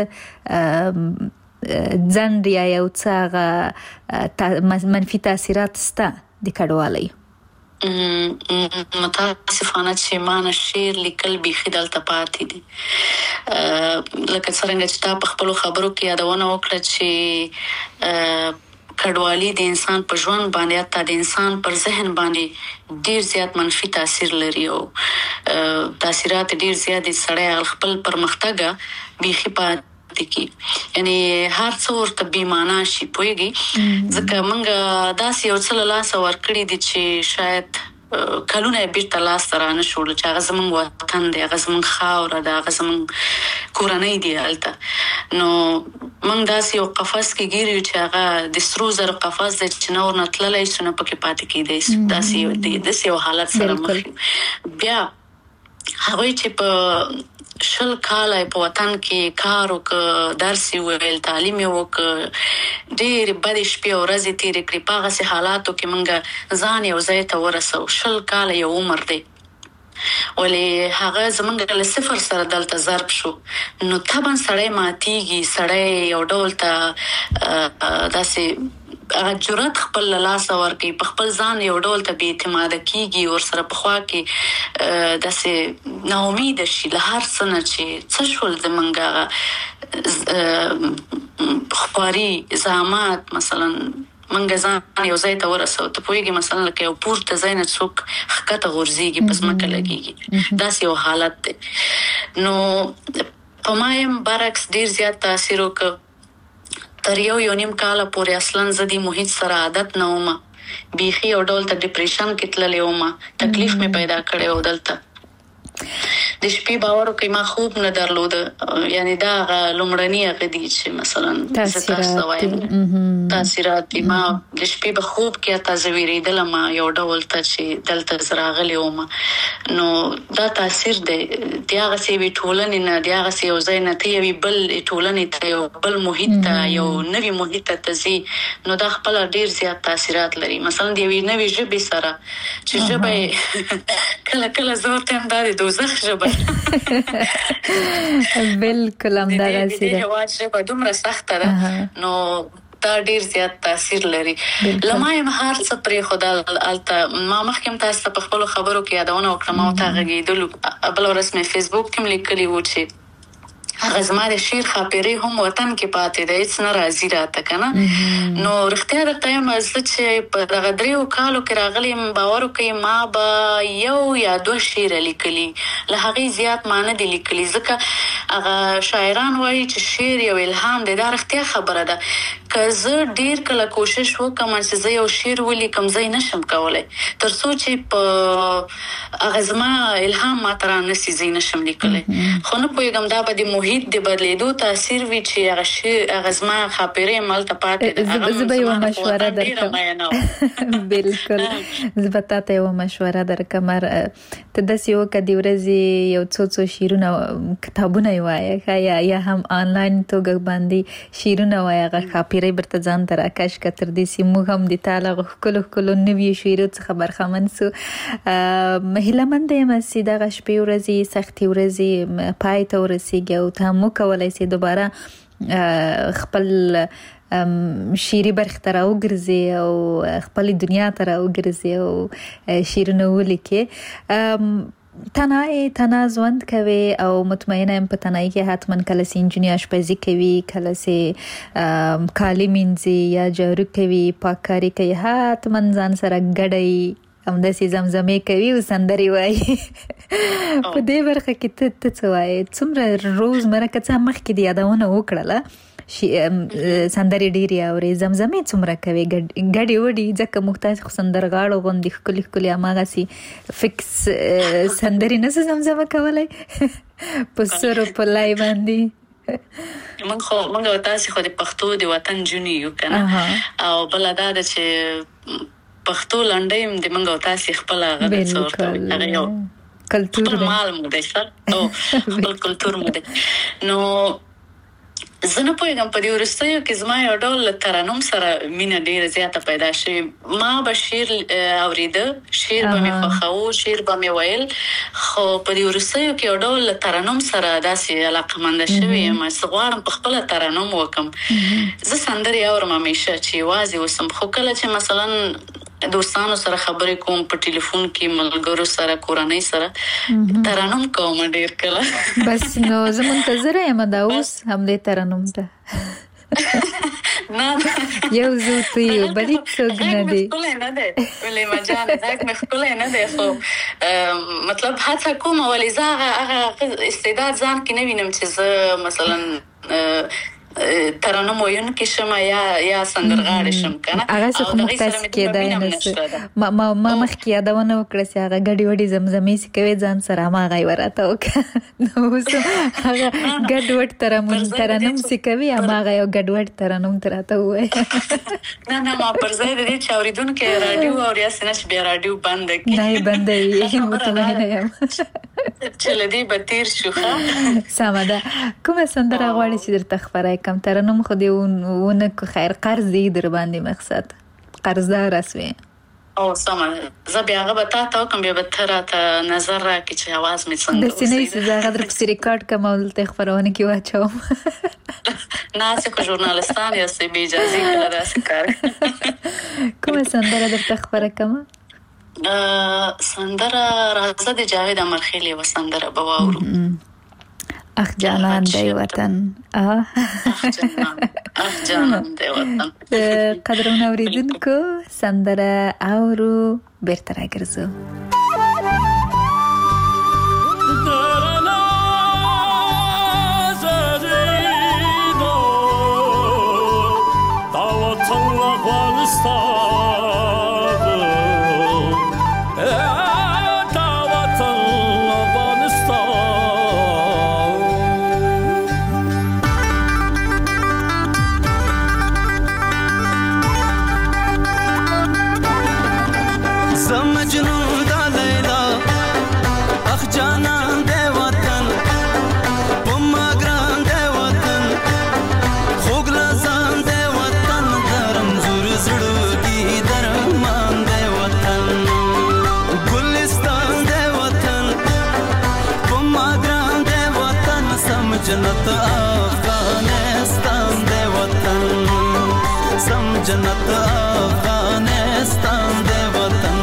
S4: ځنډ یا یو څه هغه منفي تاثیرات شته د کډوالۍ؟
S5: متاسفانه چې ما نه شعر لیکل بیخي دلته پاتې دي لکه څرنګه چې تا په خپلو خبرو کې یادونه وکړه چې کډوالي د انسان په ژوند باندې حتی د انسان پر ذهن باندې ډیر زیات منفي تاثیر لري او تاثیرات ډیر زیات دي سړی خپل پرمختګ بیخي پاتې کی یعنی هر څو ورته بیمانه شي پوهیږي ځکه موږ داسې یو څه له لاسه ورکړي دي چې شاید کلونه یې بیرته لاسته رانه شول چې هغه زموږ وطن دی هغه زموږ خاوره ده هغه زموږ کورنۍ دی هلته نو موږ داسې یو قفس کې ګیر یو چې هغه د سرو زرو قفس دی چې نه ورنه تللی شو نه پکې پاتې کیدی شو داسې یو حالت سره مخ بیا هغوی چې په شل کاله په وطن کې کار وکړ درس ویل تعلیم وکړ ډېر بد شپې او ورځې تیرې کړې په هغه حالاتو کې موږ ځان یو ځای ته ورسو شل کاله یو عمر دی ولې هغه زمونږ له صفر سره دلته ضرب شو نو طبعا سړی ماتیږي سړی یو ډول ته داسې هغه جرأت خپل لاس ورکړي په خپل ځان یو ډول ته بې اعتماده کیږي ورسره په خوا کې داسې ناامید شي له هر څه نه چې څه شول زمونږ خواري زحمات مثلا منګه ځان یو ځای ته ورسو ته پوهیږي مثلا لکه یو پورته ځای نه څوک ښکته غورځېږي په ځمکه لګېږي داسې یو حالت دی نو په ما یې برعکس ډېر زیات تاثیر وکړ تر یو یو نیم کاله پورې اصلا زه دې محیط سره عادت نه وم بیخي یو ډول ته ډپریشن کې تللی وم تکلیف مې پیدا کړی و دلته د شپې باور وکړئ ما خوب نه درلوده یعنی دا هغه لومړني هغه دي چې مثلا زه تاسو ته وایم تاثیرات دي ما د شپې په خوب کې حتی زه ویرېدلم یو ډول ته چې دلته زه راغلی وم نو دا تاثیر دی د هغسې یوې ټولنې نه د هغسې یو ځای نه ته یوې بل ټولنې ته یو بل محیط ته یو نوي محیط ته ته ځې نو دا خپله ډېر زیات تاثیرات لري مثلا د یوې نوې ژبې سره چې ژبه یې کله کله زه ورته یم دا د دوزخ ژبه
S4: بالکل همدغسې ده
S5: د هېواد ژبه دومره سخته ده نو دا ډیر زیات تاثیر لري لما یې هر څه پرېښودل هلته ما مخکې هم تاسو ته په خپلو خبرو کې یادونه وکړه ما ورته غږېدلو بله ورځ مې فیسبوک کې هم لیکلي وو چې هغه زما د شعر خاپیرې هم وطن کې پاتې ده هېڅ نه راځي راته که نه نو رښتیا درته یم زه چې په دغه دریو کالو کې راغلی یم باور وکړئ ما به یو یا دوه شعره لیکلي له هغې زیات ما نه دي لیکلي ځکه هغه شاعران وایي چې شعر یو الهام دی دا رښتیا خبره ده که زه ډېر کله کوشش وکړم چې زه یو شعر ولیکم زه یې نشم کولی تر څو چې په هغه زما الهام ماته رانسي زه یې نشم لیکلی خو نه پوهېږم دا به د محیط د بدلیدو تاثیر وی چې هغه شی هغه زما خاطرې ملته پاتې
S4: هغه زه یو مشوره درکم. بالکل زه به تاسو یو مشوره درکم. ته د سیو کدی ورځي یو څو څو شیرونه کتابونه وایي یا یا هم آنلاین توګه باندې شیرونه وایي هغه خاطرې برته ځان تر کاش کتر دي سي موږ هم د تعالی کله کله نوی شیرو څخه برخمن سو. مهله من د مسجد د غشپې ورځي سختي ورځي پای ته ورسیږي او ته مو کولای سي دوباره خپل شیری برخ ته راوګرځي او خپل دنیا ته راوګرځي او شیرونه ولیکي. تنهایی تنها ژوند کوي او مطمئنه ام په تنهایی کې حتما کله سي انجینر آشپزي کوي کله سي کالي مینځي یا جارو کوي پاککاري کوي حتما ځان سره ګډي هم د سي زمزمې کوي او سندري وایي. په دې برخه کې ته ته څه وایي څومره روز مرکه څه مخکې دی یادونه وکړله شي سندري ډيري اوري زمزمې څومره کوي ګډي وډي ځکه محتاج سندرغاړو غوندي خولي خولي اماغه سي فکس سندري نه زمزمه کولای په سر په لای باندې.
S5: من خو موږ تاسو خو د پښتو د وطن جونی یو کنه او بل دا چې پښتو لنډیم د منګو تاسو خپل هغه څورته هغه یو
S4: کلچر
S5: مال مو دی سر او خپل کلچر مو دی. نو زه نه پوهیږم په دې ورستیو کې زما یو ډول ترنم سره مینه ډیره زیاته پیدا شي. ما به شعر اورېده شعر به مې خوښاوه شعر به مې ویل خو په دې ورستیو کې یو ډول ترنم سره داسې علاقمنده شوې یم چې غواړم په خپله ترنم وکم. زه سندرې اورم همیشه چې یوازې اوسم خو کله چې مثلا دوستانو سره خبرې کوم په ټلیفون کې ملګرو سره کورنۍ سره ترنم کوم ډیر کله.
S4: بس نو زه منتظره یم دا اوس هم دې ترنم ته
S5: نه
S4: یو زو ته یو بلې څوک نه دی
S5: ولې نه دی ولې ما جان داک مې ښکلی نه دی خو مطلب هڅه کوم ولې زه هغه استعداد ځان کې نه وینم چې زه مثلا ترنم وایون کې شم یا یا سندرغاړی شم کنه
S4: هغه څه خو مختص کېدای نه ما ما ما مخکې یادونه وکړه چې هغه ګډې وډې زمزمې چې کوي ځان سره هماغه یې وراته وکړه نو اوس هغه ګډ وډ ترنم ترنم چې کوي هماغه یو ګډ وډ ترنم ته راته ووایه.
S5: نه نه ما پر ځای د دې چې اورېدونکي راډیو اوري هسې نه چې بیا راډیو بنده کړي
S4: نه یې بندوي مطمئنه یم
S5: چې له دې به تېر شو. ښه
S4: سمه ده. کومه سندره غواړې چې درته خپره کم ترنم خو دې ونه کو خیر قرض دی در باندې مقصد قرضدار اسوي
S5: او سمه زه بیا هغه به تا ته وکم بیا به ته راته نظر راکړې چې اواز مې څنګه
S4: داسې نه وي زه هغه در پسې ریکارډ کړم او دلته خپرونه کې واچوم.
S5: نه چې خو ژورنالستان یاستئ بې اجازې کله داسې کار.
S4: کومه سندره درته خپره کړمه؟
S5: سندره راځه د جاوید امرخیل یوه سندره به واورو.
S4: اخ جانان دی وطن
S5: اخ جانان اخ جانان دی وطن.
S4: قدرمن اوریدونکو سندره اورو بیرته راګرځو.
S7: جنت افغانستان دی وطن سم جنت افغانستان دی وطن.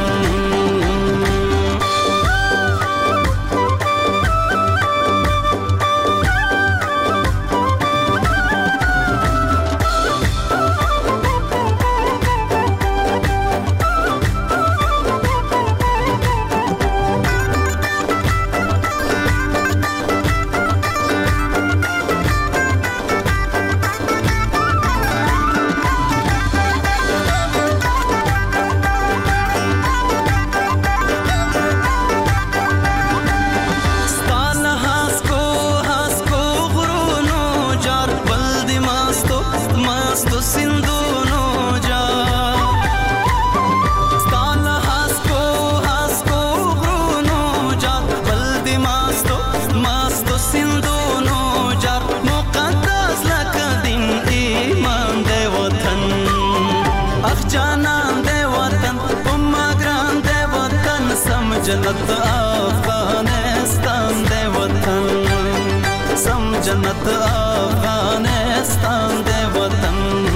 S7: जन्नत अफगानिस्तान दे वतन सम जन्नत अफगानिस्तान दे वतन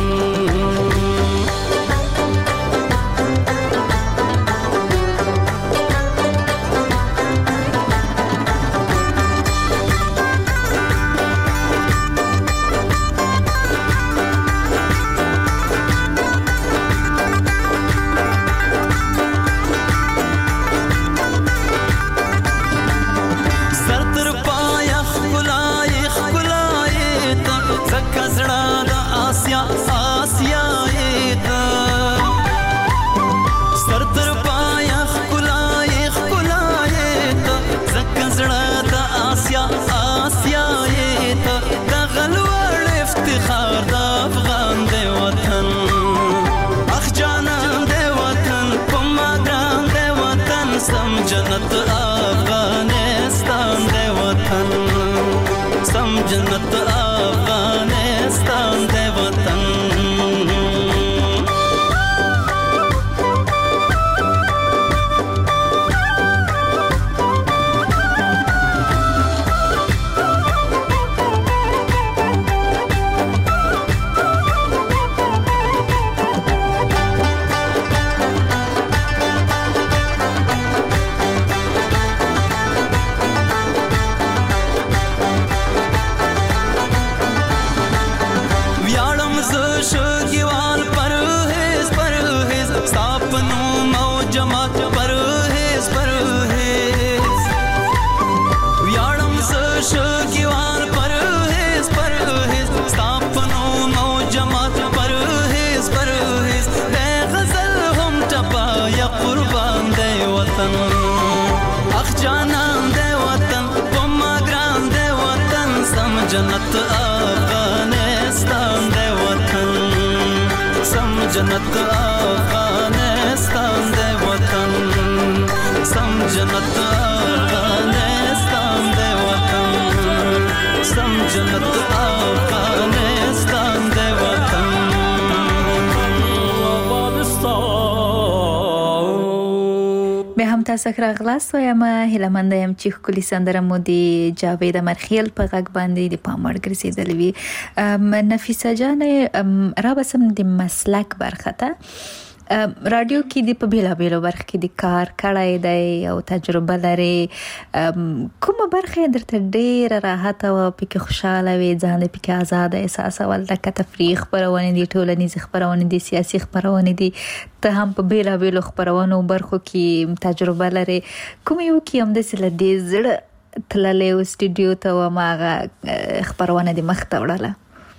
S7: जन्नत अफगानिस्तान दे वतन सम जन्नत अफगानिस्तान दे वतन जन्नत अफगानिस्तान दे वतन सम जन्नत अफगानिस्तान दे वतन सम जन्नत अफगानिस्तान दे वतन सम जन्नत अफगानिस्तान दे वतन
S4: به هم تاسو راغلاست وایم هیله مند یم چې خولي سندره مو دی جاوید مرخیل په غږ باندې د پاموړ ګرځیدلې وي نفیسه جان را بسم د مسلک برخه ته رادیو کې د په بیلا بیلو برخه کې د کار کړای دی او تجربه لري کومه برخه درته ډیر راحت او پکې خوشاله وي ځان پکې آزاد احساس ول د تفریح خبرونه دي ټولنیز خبرونه دي سیاسي خبرونه دي ته هم په بیلا بیلو خبرونو برخو کې تجربه لري کوم یو کې هم د سل دې زړه تللې او سټډیو ته و ماغه خبرونه دي مخ ته وړله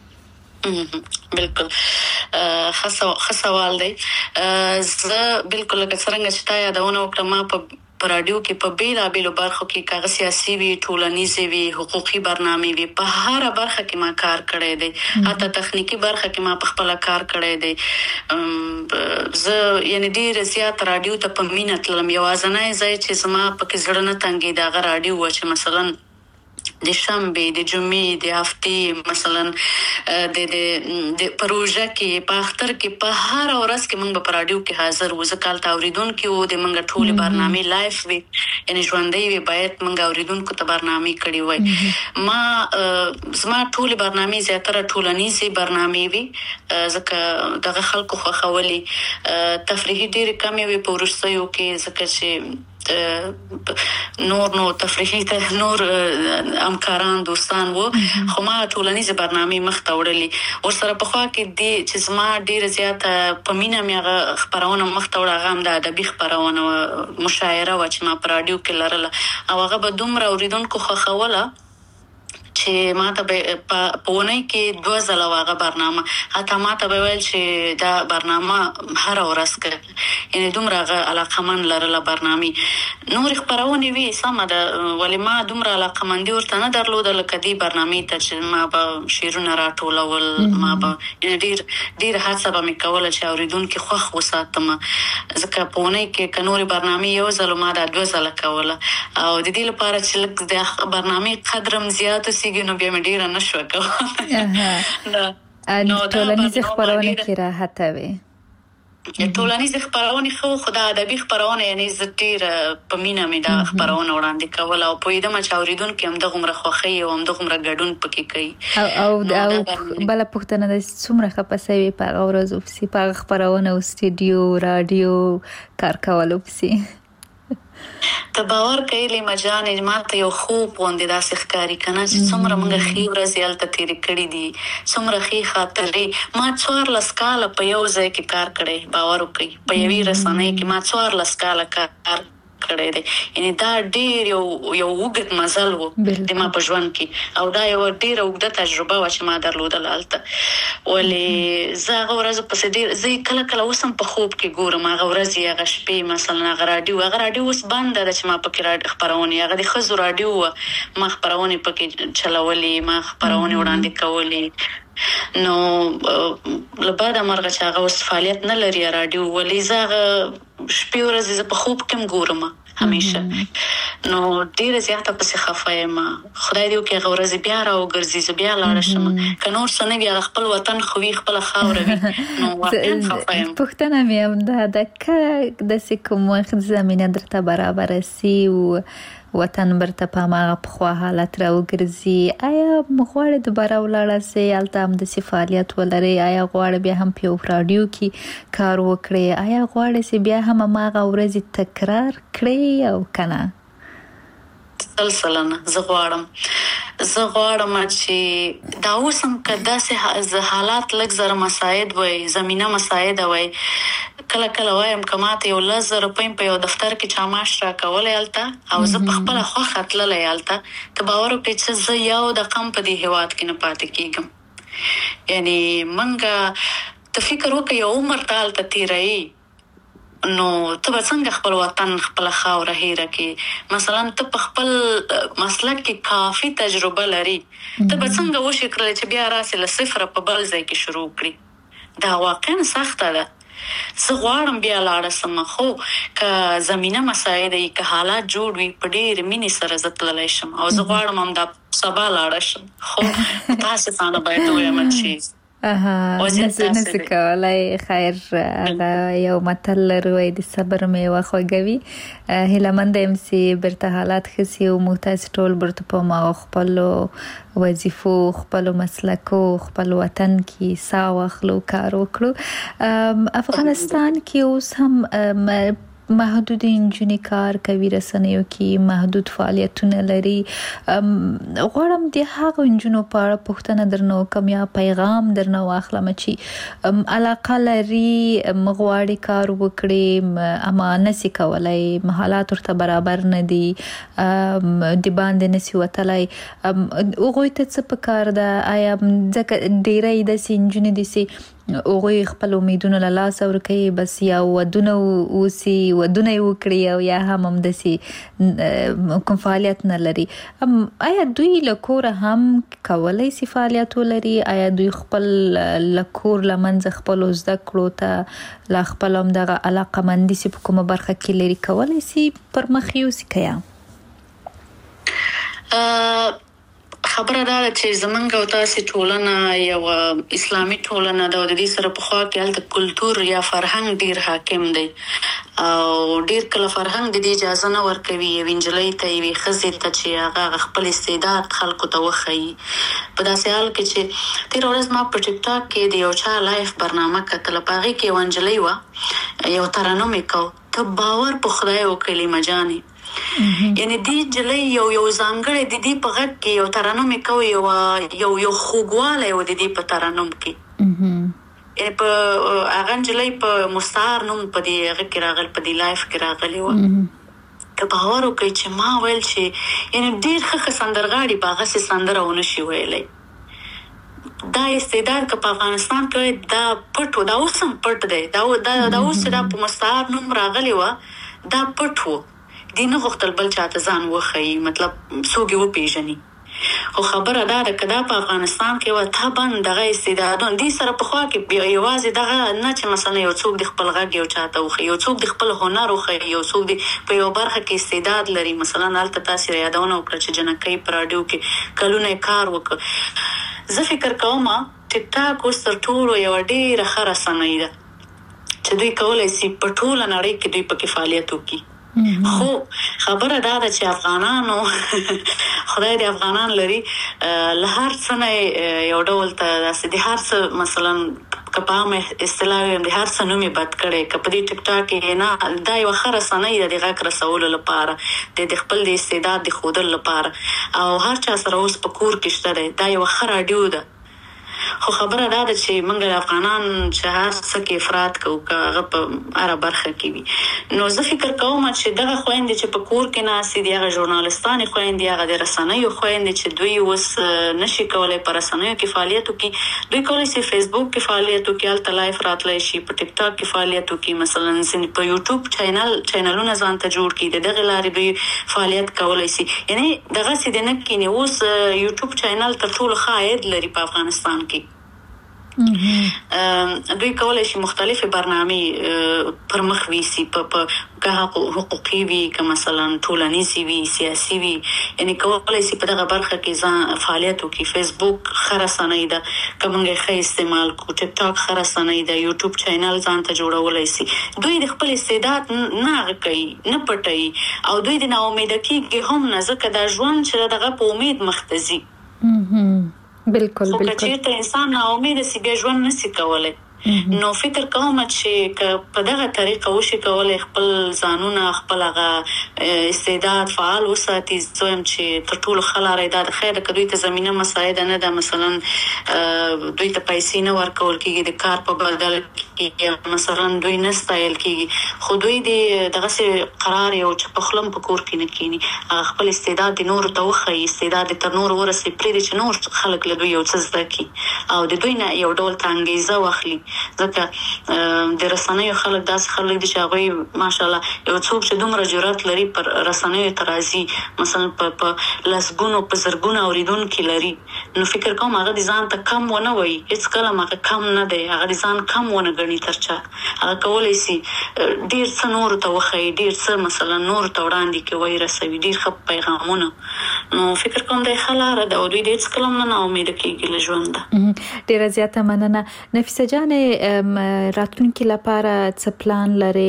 S5: بالکل خاصه خاصوال دی زه بالکل لکه څنګه چې تا یادونه وکړم په رادیو کې په بیلا بیلو برخو کې کاغذ سیاسي وی ټولنیزي وی حقوقي برنامه وی په هر برخه کې ما کار کړی دی حتی تخنیکی برخه کې ما په خپل کار کړی دی زه یعنی ډیر زیات رادیو ته په مینه تلم یوازنه ځای چې زما په کې زړه نه تنګي دا رادیو و چې مثلا د شنبه د جمعې د هفتې مثلا د د د پروژه کې په اختر کې په هر ورځ کې موږ په رادیو کې حاضر و ځکه اوریدونکو او د موږ ټول برنامه لایف وي یعنی ژوندۍ وي باید موږ اوریدونکو ته برنامه کړي وای ما زما ټول برنامه زیاتره ټولنیزي برنامه وي ځکه دغه خلکو خو خولي تفریحي ډېر کم وي په ورستیو کې ځکه چې نور نو تفریحي ته نور همکاران دوستان وو خو ما ټولنیزه برنامه مخته وړلې او سره په خوا کې د چې زما ډیر زیات په مینا میغه خبرونه مخته وړه غام د ادبي خبرونه مشاعره و چې ما په رادیو کې لرله او هغه به دومره اوریدونکو خو خوله چې ما ته په پونه کې دوه ځله واغه برنامه حتی ما ته ویل چې دا برنامه هر ورځ کې یعنی دومره علاقمن لرله برنامه نور خبرونه وی سم ده ولی ما دومره علاقمندي ورته نه درلوده لکه دی برنامه ته چې ما به شیرونه راټولول ما به ډیر ډیر هڅه به مې کوله چې اوریدونکو خوښ وساتم ځکه پونه کې کنوري برنامه یو ځل ما دا دوه ځله کوله او د دې لپاره چې د برنامه قدرم زیات سیګنو بیا مې ډیر نه شو کوله
S4: نو ټولنیز خبرونه کې راحت وي
S5: ټولنیز خبرونه خو خدای ادبي خبرونه یعنی زټیر په مینا مې دا خبرونه وړاندې کول او په دې مچ اوریدونکو هم دغه عمر خوخي او هم دغه عمر ګډون پکې کوي
S4: او او بل پښتنه د څومره خپسوي په اورزو پسې په خبرونه او سټډیو رادیو کار کولو پسې
S5: ته باور کوي لې مجان اجماعت یو خوب وندې داسې ښکاری کنه چې څومره موږ خې ورځې الته تیرې کړې دي څومره خې خاطرې ما څوار لسکاله په یو ځای کې کار کړی باور وکړي په یوې رسنۍ کې ما څوار لسکاله کار کړی دی یعنی دا ډیر یو یو وګت مزل وو د ما په ژوند کې او دا یو ډیر وګت تجربه و چې ما درلودل الته ولې زه غوړز په سدي زه کله کله وسم په خوب کې ګورم هغه ورځ یې هغه شپې مثلا هغه رادیو هغه رادیو اوس بند ده چې ما پکې رادیو خبرونه هغه د خزو رادیو ما خبرونه پکې چلولې ما خبرونه وړاندې کولې نو لباده مرغه چې هغه اوس فعالیت نه لري رادیو ولې زه شپې ورځې په خوب کې ګورم همیشه نو ډیر زیاته پسې خفه یم خدای دې وکړي هغه ورځ بیا راوګرځي زه بیا لاړ شم که نور څه نه وي خپل وطن خو وي خپله خاوره وي نو واقعا خفه یم
S4: پوښتنه مې هم ده د کله داسې کوم وخت زمینه درته برابره سي او وطن برته په هغه پخوا حالت راوګرځي آیا غواړې دوباره ولاړه سې هلته همداسې فعالیت ولرې آیا غواړې بیا هم په یو راډیو کې کار وکړې آیا غواړې چې بیا هم هماغه ورځې تکرار کړې او که نه
S5: سلسله نه زه غواړم زه غواړم چې دا اوس هم که داسې حالات لږ زره مساعد وای زمینه مساعده وای کله کله وایم که ماته یو لس زره روپۍ په یو دفتر کې چا معاش راکولی هلته او زه په خپله خوښه تللی هلته ته باور وکړې چې زه یو دقم په دې هېواد کې نه پاتې کېږم یعنې موږ ته فکر وکړه یو عمر ته هلته تېروي نو ته به څنګه خپل وطن خپل خاوره هېره کې مثلا ته په خپل مسلک کې کافي تجربه لري ته به څنګه وشي کړلی چې بیا راسې له صفره په بل ځای کې شروع کړي دا واقعا سخته ده زه غواړم بیا لاړه سم خو که زمینه مساعده وي که حالات جوړ وي په ډېرې مینې سره زه تللی شم او زه غواړم همدا سبا لاړه شم خو متاسفانه باید ووایم چې
S4: اها نسي کولای خیر هغه یو متل لري د صبر میوه خوږوي هیلمند ام سي برته حالات خسي او محتاج ټول برته په ما خپل وظیفو خپل مسلکو خپل وطن کې ساوخلو کار وکړو افغانستان کې اوس هم محدود انجونی کار کوي رسنیو کې محدود فعالیتونه لري غواړم د هغه انجونو په اړه پوښتنه درنه وکړم یا پیغام درنه واخلم چې علاقه لري مغواړي کار وکړي اما نسی کولای حالات ورته برابر نه دي د باندې نسی وتلای هغوی ته څه پکار ده آیا ځکه ډیری داسې انجونې دي چې هغوی خپل امیدونه له لاسه ورکوي بس یا ودونه اوسي ودونه یې وکړي او یا هم همداسې کوم فعالیت نه لري آیا دوی له کوره هم کولی سي فعالیت ولري آیا دوی خپل له کور له منځه خپلو زده کړو ته له خپل همدغه علاقهمندي سي په کومه برخه کې لري کولی سي پرمخ یوسي که یا
S5: خبره دا ده چې زمونږ او تاسې ټولنه یو اسلامي ټولنه ده او د دې سره پخوا کې هلته کلتور یا فرهنګ ډیر حاکم دی او ډیر کله فرهنګ د دې اجازه نه ورکوي یوې نجلۍ ته یوې ښځې ته چې هغه خپل استعداد خلکو ته وښیي په داسې حال کې چې تېره ورځ ما په ټیک ټاک کې د یو چا لایف برنامه کتله په هغې کې یوه نجلۍ وه یو ترنم یې کو ته باور په خدای وکړې لیمه جانې یعنی دی جلې یو یو ځانګړی د دې په غږ کې یو ترنم کوي یو یو یو خوږوالی و د دې په ترنم کې یعنی په هغه نجلۍ په مستعار نوم په دې هغه کې راغلی په دې لایف کې راغلی وه که باور وکړئ چې ما ویل چې یعنی ډېر ښه ښه سندرغاړي به هغسې سندره ونه شي ویلی دا استعداد که په افغانستان کې دا پټ و دا اوس هم پټ دی دا اوس چې دا په مستعار نوم راغلی وه دا پټ و دی نه غوښتل بل چاته ځان وښیي مطلب څوک یې وپېژني خو خبره دا ده که دا په افغانستان کې وه طبعا دغه استعدادونه دې سره پخوا کې یوازې دغه نه چې مثلا یو څوک د خپل غږ یو چاته وښیي یو څوک د خپل هنر وښیي یو څوک د په یو برخه کې استعداد لري مثلا هلته تاسې یادونه وکړه چې جنکۍ په راډیو کې کلونه یې کار وکړ زه فکر کوم ټیک ټاک اوس تر ټولو یوه ډېره ښه رسنۍ ده چې دوی کولای شي په ټوله نړۍ کې دوی په فعالیت وکړي. خو خبره دا ده چې افغانانو خدای دې افغانان لري له هر څه نه یو ډول ته داسې د هر څه مثلا کپامه اصطلاح هم د هر څه نومي بد کړي کپه دې ټیک ټاک کې نه دا یو خره سنې د غږ رسول لپاره د خپل د استعداد د خودل لپاره او هر چا سره اوس په کور کې شته دا یو خره اډیو ده. خو خبره دا ده چې موږ افغانان چې هر څه کې افراط کوو هغه په هره برخه کې وي نو زه فکر کوم چې دغه خويندې چې په کور کې ناسي دي هغه ژورنالستانې خويندې هغه د رسنیو خويندې چې دوی اوس نشي کولای پر رسنیو کې فعالیت وکړي دوی کولای شي فیسبوک کې فعالیت وکړي الته لایف راتلای شي په ټیک ټاک کې فعالیت وکړي مثلا سن په یوټیوب چینل چینلونه ځان ته جوړ کړي دغه لارې دوی فعالیت کولای شي یعنی دغه سي د نه کې نو اوس یوټیوب چینل تر ټولو خاید لري په افغانستان کې دوی کولای شي مختلفه برنامه پر مخ ویسي په که حقوقي وي که مثلا ټولنیزي وي سیاسي وي یعنی کولای شي په دغه برخه کې ځان فعالیت وکړي. فیسبوک خرسانه ده کومه ښه استعمال کو ټیک ټاک خرسانه ده یوټیوب چینل ځان ته جوړولای شي دوی د خپل استعداد نه کوي نه پټي او دوی د نا امید کېږي هم نه ځکه دا ژوند چې دغه په امید مختزي
S4: بالکل بالکل
S5: چې ته انسان نا امید سي به ژوند نشي کولای نو فکر کوم چې په دغه طریقه وشي کولای خپل ځانونه خپل هغه استعداد فعال وساتي زم چې تر ټولو خلاره د خیر کدوې ته زمينه مساعده نه ده مثلا دوی ته پیسې نه ورکول کېږي د کار په بدل کې مثلا دوی نه ستایل کېږي خو دوی دغه سي قرار یو چې په خلم په کور کې نه کینی خپل استعداد د نور ته وخی استعداد تر نور ورسي پرې چې نور خلک له دوی یو څه زده کی او د دوی نه یو ډول تانګیزه واخلي ځکه د رسنیو خلک داس خلک دي چې هغه ماشاءالله یو څوک چې دومره جرأت لري پر رسنیو ترازی مثلا په لسګونو په زرګونو اوریدونکو لري نو فکر کوم هغه د ځان ته کم ونه وي هیڅ کله هغه کم نه دی هغه د ځان کم ونه غني ترچا هغه کولای شي ډیر څه نور ته وخی ډیر څه مثلا نور ته وړاندې کې وای رسوي ډیر ښه پیغامونه نو فکر کوم د خلاره د دوی د هیڅ کلم نه امید کېږي له ژوند
S4: ډیر زیاته مننه. نفیسه جان راتلونکي لپاره څه پلان لري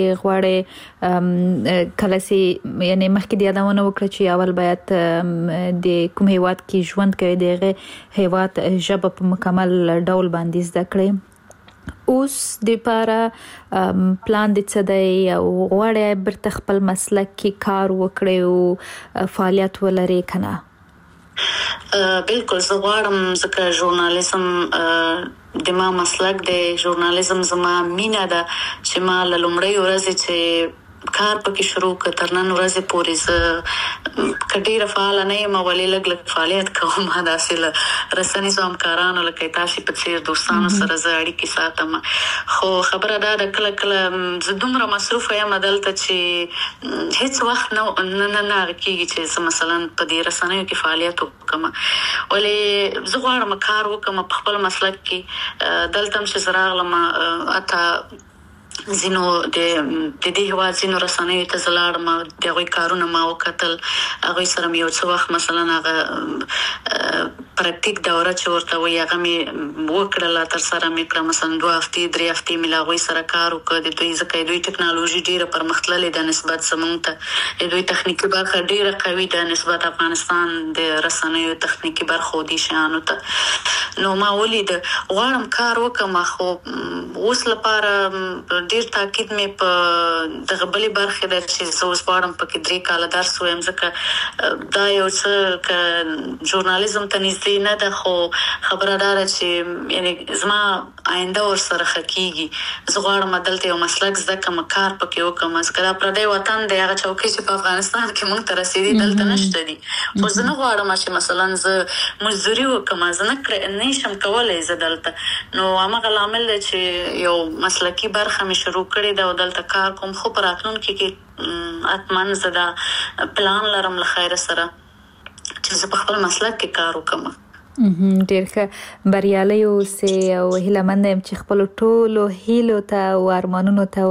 S4: غواړي کله سي یعنی مخکې د یادونه وکړه چې اول باید د کوم هیواد کې ژوند کوي دغه هیواد ژبه په مکمل ډول باندې زده کړي اوس د لپاره پلان د څه دی او غواړي برته خپل مسلک کې کار وکړي او فعالیت ولري کنه
S5: بالکل زه غواړم ځکه ژورنالیزم د ما مسلک دی ژورنالیزم زما مینا ده چې ما لومړی ورځ چې کار پکې شروع کړ تر نن ورځې پورې زه کډیره فعال نه یم ولې لګ لګ فعالیت کوم دا سیل رسنۍ زوم کارانو لکه تاسو په څیر دوستانو سره زه اړیکې ساتم خو خبره دا د کله کله زه دومره مصروف یم دلته چې هیڅ وخت نه نه نه کېږي چې مثلا په دې رسنیو کې فعالیت وکم ولې زه غواړم کار وکم په خپل مسلک کې دلته چې زراغلم اته زینو د د دې هوا زینو رسنیو ته زلاړم د غوي کارونه ما وکتل هغه سره یو څه وخت مثلا هغه پریکټیک دوره چې ورته وي هغه می وکړه تر سره می کړم مثلا دوه هفتې درې هفتې می لا غوي سره کار وکړ د دوی ځکه دوی ټکنالوژي ډیره پرمختللې ده نسبت سمون ته د دوی تخنیکی برخه ډیره قوي ده نسبت افغانستان د رسنیو تخنیکی برخه دي شانو ته نو ما ولید غواړم کار وکم خو اوس لپاره ډیر تاکید مې په دغه بلې برخه ده چې زه اوس غواړم پکې درې کاله درس وایم ځکه دا یو څه ک ژورنالیزم ته نږدې نه ده خو خبره ده چې یعنی زما آینده ور سره خکېږي زه غواړم دلته یو مسلک زده کوم کار پکې وکم ځکه پر دې وطن دی هغه چوکۍ چې په افغانستان کې مونږ ته رسیدي دلته نشته دي خو زه نه غواړم چې مثلا زه مزدوري وکم زه نه نشم کولای زه دلته نو هغه عامل چې یو مسلکی برخه شروع کړی دا دلته کار کوم خو پر راتلونکي کې اتمن زدا پلان لرم له خیر سره چې زه په خپل مسلک کې کار وکم
S4: ډیر ښه بریالي اوسئ او هیله مند یم چې خپل ټولو هیلو ته او ارمانونو ته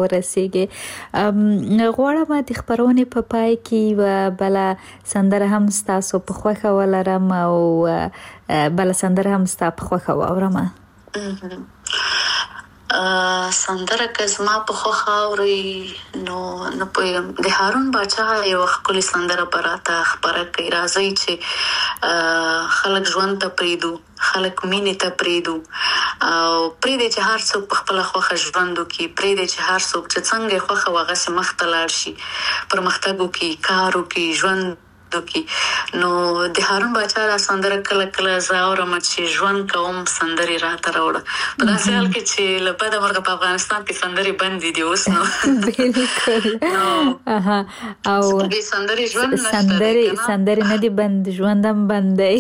S4: ورسیږئ غواړم د خبرونې په پای کې و بل سندره هم تاسو په خوښه ولرم او بل سندره هم تاسو په خوښه واورم
S5: سندره که زما په خوښه اوري نو نه پوهېږم د هارون باچا یو ښکلې سندره به راته خپره کړي. راځئ چې خلک ژوند ته پرېږدو، خلک مینې ته پرېږدو او پرېږدی چې هر څوک په خپله خوښه ژوند وکړي، پرېږدی چې هر څوک چې څنګه یې خوښه وه هغسې مخته لاړ شي، پرمختګ وکړي، کار وکړي، ژوند وکړي. نو د هارون باچا دا سندره کله کله زه اورم چې ژوند کوم سندرې راته راوړه، په داسې حال کې چې له بده مرغه په افغانستان کې سندرې بندې دي اوس. نو
S4: او
S5: دې سندرې ژوند نشته،
S4: سندرې سندرې نه دي بند، ژوند هم بند دی.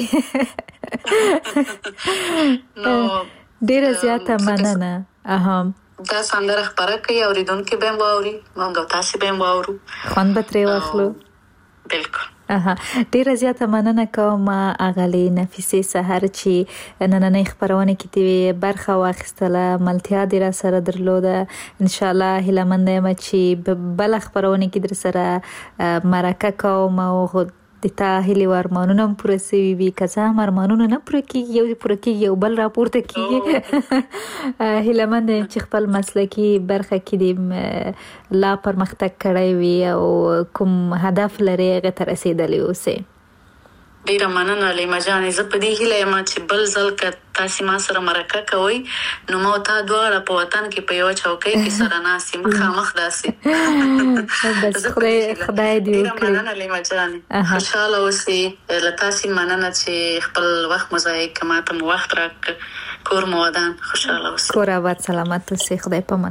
S5: نو
S4: ډېره زیاته مننه.
S5: دا سندره خپره کوي، اورېدونکي به هم واوري، موږ او تاسې به هم واورو،
S4: خوند به ترې واخلو.
S5: بلکل.
S4: اها ډیره زیاته مننه کوم اغلی نفیسه سحر چې نننۍ خبرونه کې دی برخه واخیستله، ملتیا دې را سره درلوده. ان شاء الله هیله مند یم چې بل خبرونه کې در سره مرکه کوم او د تا هیلې او ارمانونه هم پوره سوي وي. که څه هم ارمانونه نه پوره کېږي، یو دې پوره کېږي یو بل راپورته کېږي. هیله مند یم چې خپل مسلکي برخه کې دې لا پرمختګ کړی وي او کوم هدف لرې هغې ته رسېدلی اوسې.
S5: ډیره مننه لیما جانې. زه په دې هیله یم چې بل ځل که تاسې ما سره مرکه کوئ نو ما او تا دواړه په وطن کې په یوه چوکۍ کې سره ناست یو، مخامخ داسې.
S4: بس خدای خدای دې
S5: ډیره
S4: وکړي.
S5: مننه لیما جانې، خوشحاله اوسئ. له تاسې مننه چې خپل وخت مو ضایع کړه، ما ته مو وخت راکړه، کور مو ودان، خوشحاله اوسئ.
S4: کور آباد سلامت اوسئ، خدای پامان.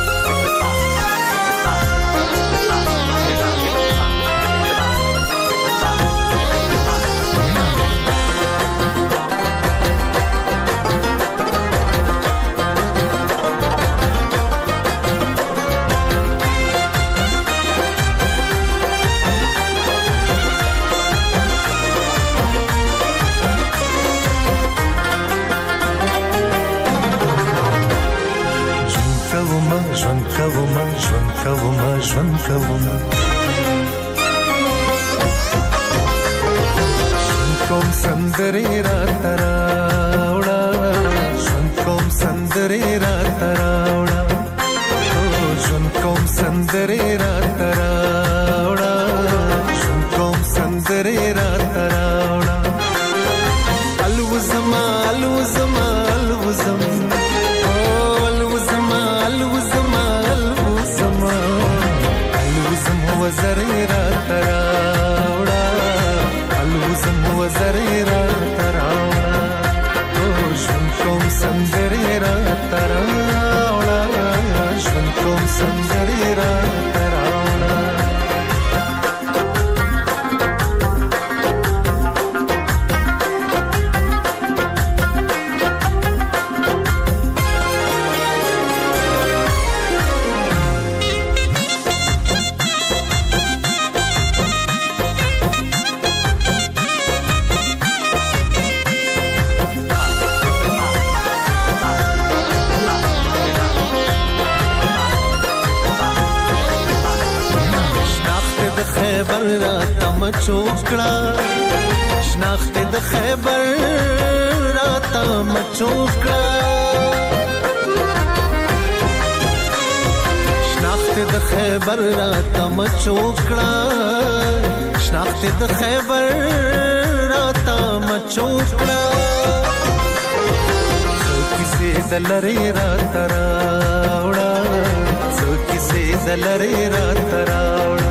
S8: ژوند کوم ژوند کوم ژوند کوم ژوند کوم سندرې راته راوړه، ژوند کوم سندرې راته راوړه، ژوند کوم سندرې راته راوړه، ژوند کوم سندرې راته راوړه. الوزما الوزما الوزما وزرې راته راوړه، الوزم وزرې راته راوړه، ژوند کوم سندرې راته راوړه، ژوند کوم سندرې راته راوړه. خیبر راته مچوکړه، شناخت د خیبر راته مچوکړه، شناخت د خیبر راته مچوکړه، شناخت د خیبر راته مچوکړه. څو کیسې د لرې راته راوړه، څو کیسې د لرې راته راوړه.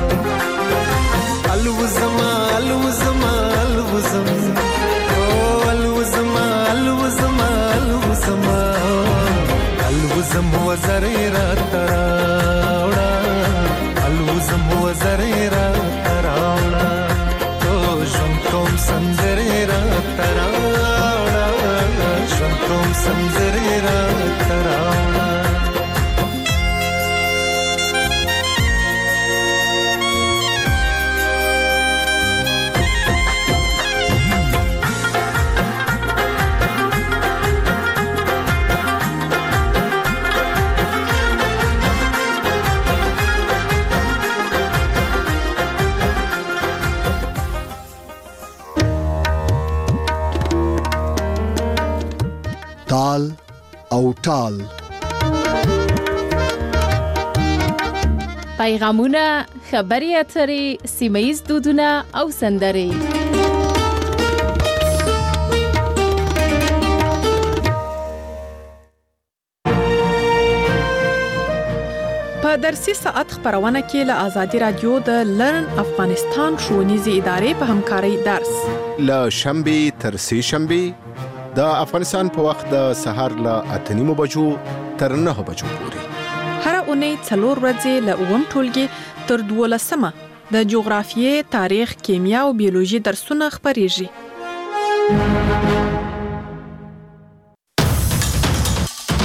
S8: الوزما الوزما الوزم او الوزما الوزما الوزما الوزم وزرې راته راوړه، الوزم وزرې راته راوړه، ژوند کوم سندرې راته راوړه، ژوند کوم سندرې راته راوړه.
S2: تال او ټال
S3: پیغامونه، خبري اترې، سیمه‌ییز دودونه او سندرې.
S9: په درسي ساعت خبرونه کې له آزادي رادیو د لرن افغانستان ښوونیزې ادارې په همکارۍ درس
S10: له شنبې تر سې شنبې د افغانستان په وخت د سهار له اته نیمو بجو تر نهه بجو پورې.
S9: هر اونۍ څلور ورځې له اووم ټولګي تر دولسمه د جغرافیې، تاریخ، کیمیا او بیولوژي درسونه خبريږي.